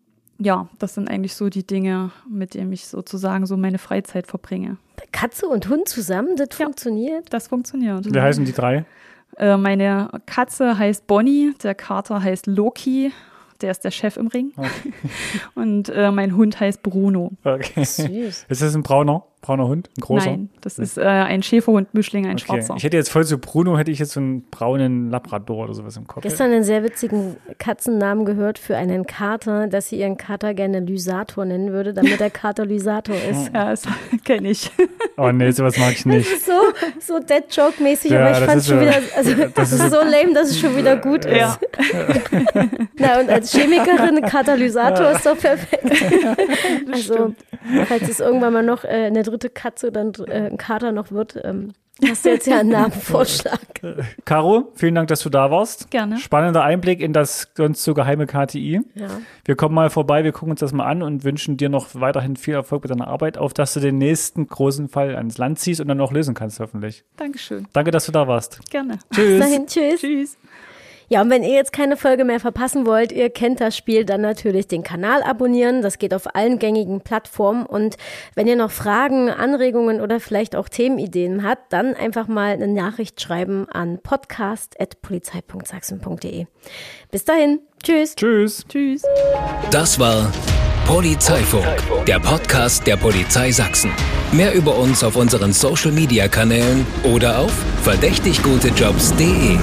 ja, das sind eigentlich so die Dinge, mit denen ich sozusagen so meine Freizeit verbringe. Katze und Hund zusammen, das ja, funktioniert? Das funktioniert. Wie heißen die drei? Äh, meine Katze heißt Bonnie, der Kater heißt Loki. Der ist der Chef im Ring. Okay. Und äh, mein Hund heißt Bruno. Okay. Süß. Ist das ein brauner, brauner Hund? Ein großer? Nein, das ist äh, ein Schäferhund-Mischling, ein okay. schwarzer. Ich hätte jetzt voll zu Bruno, hätte ich jetzt so einen braunen Labrador oder sowas im Kopf. Gestern einen sehr witzigen Katzennamen gehört für einen Kater, dass sie ihren Kater gerne Lysator nennen würde, damit der Kater Lysator ist. Ja, das kenne ich. Oh nee, sowas mag ich nicht. Das ist so, so Dead-Joke-mäßig, ja, aber ich fand es schon so, wieder, also das, das ist so lame, dass es schon wieder gut ist. Ja. Na, und als Chemikerin, Katalysator ist doch perfekt. Also, falls es irgendwann mal noch äh, eine dritte Katze oder ein, äh, ein Kater noch wird, ähm, hast du jetzt ja einen Namenvorschlag. Caro, vielen Dank, dass du da warst. Gerne. Spannender Einblick in das sonst so geheime K T I. Ja. Wir kommen mal vorbei, wir gucken uns das mal an und wünschen dir noch weiterhin viel Erfolg mit deiner Arbeit, auf dass du den nächsten großen Fall ans Land ziehst und dann auch lösen kannst, hoffentlich. Dankeschön. Danke, dass du da warst. Gerne. Tschüss. Bis dahin, tschüss. Tschüss. Ja, und wenn ihr jetzt keine Folge mehr verpassen wollt, ihr kennt das Spiel, dann natürlich den Kanal abonnieren. Das geht auf allen gängigen Plattformen. Und wenn ihr noch Fragen, Anregungen oder vielleicht auch Themenideen habt, dann einfach mal eine Nachricht schreiben an podcast at polizei punkt sachsen punkt de. Bis dahin. Tschüss. Tschüss. Tschüss. Das war Polizeifunk, der Podcast der Polizei Sachsen. Mehr über uns auf unseren Social-Media-Kanälen oder auf verdächtig gute jobs punkt de.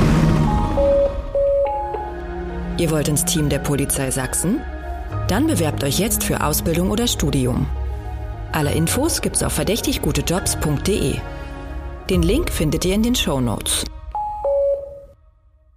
Ihr wollt ins Team der Polizei Sachsen? Dann bewerbt euch jetzt für Ausbildung oder Studium. Alle Infos gibt's auf verdächtig gute jobs punkt de. Den Link findet ihr in den Shownotes.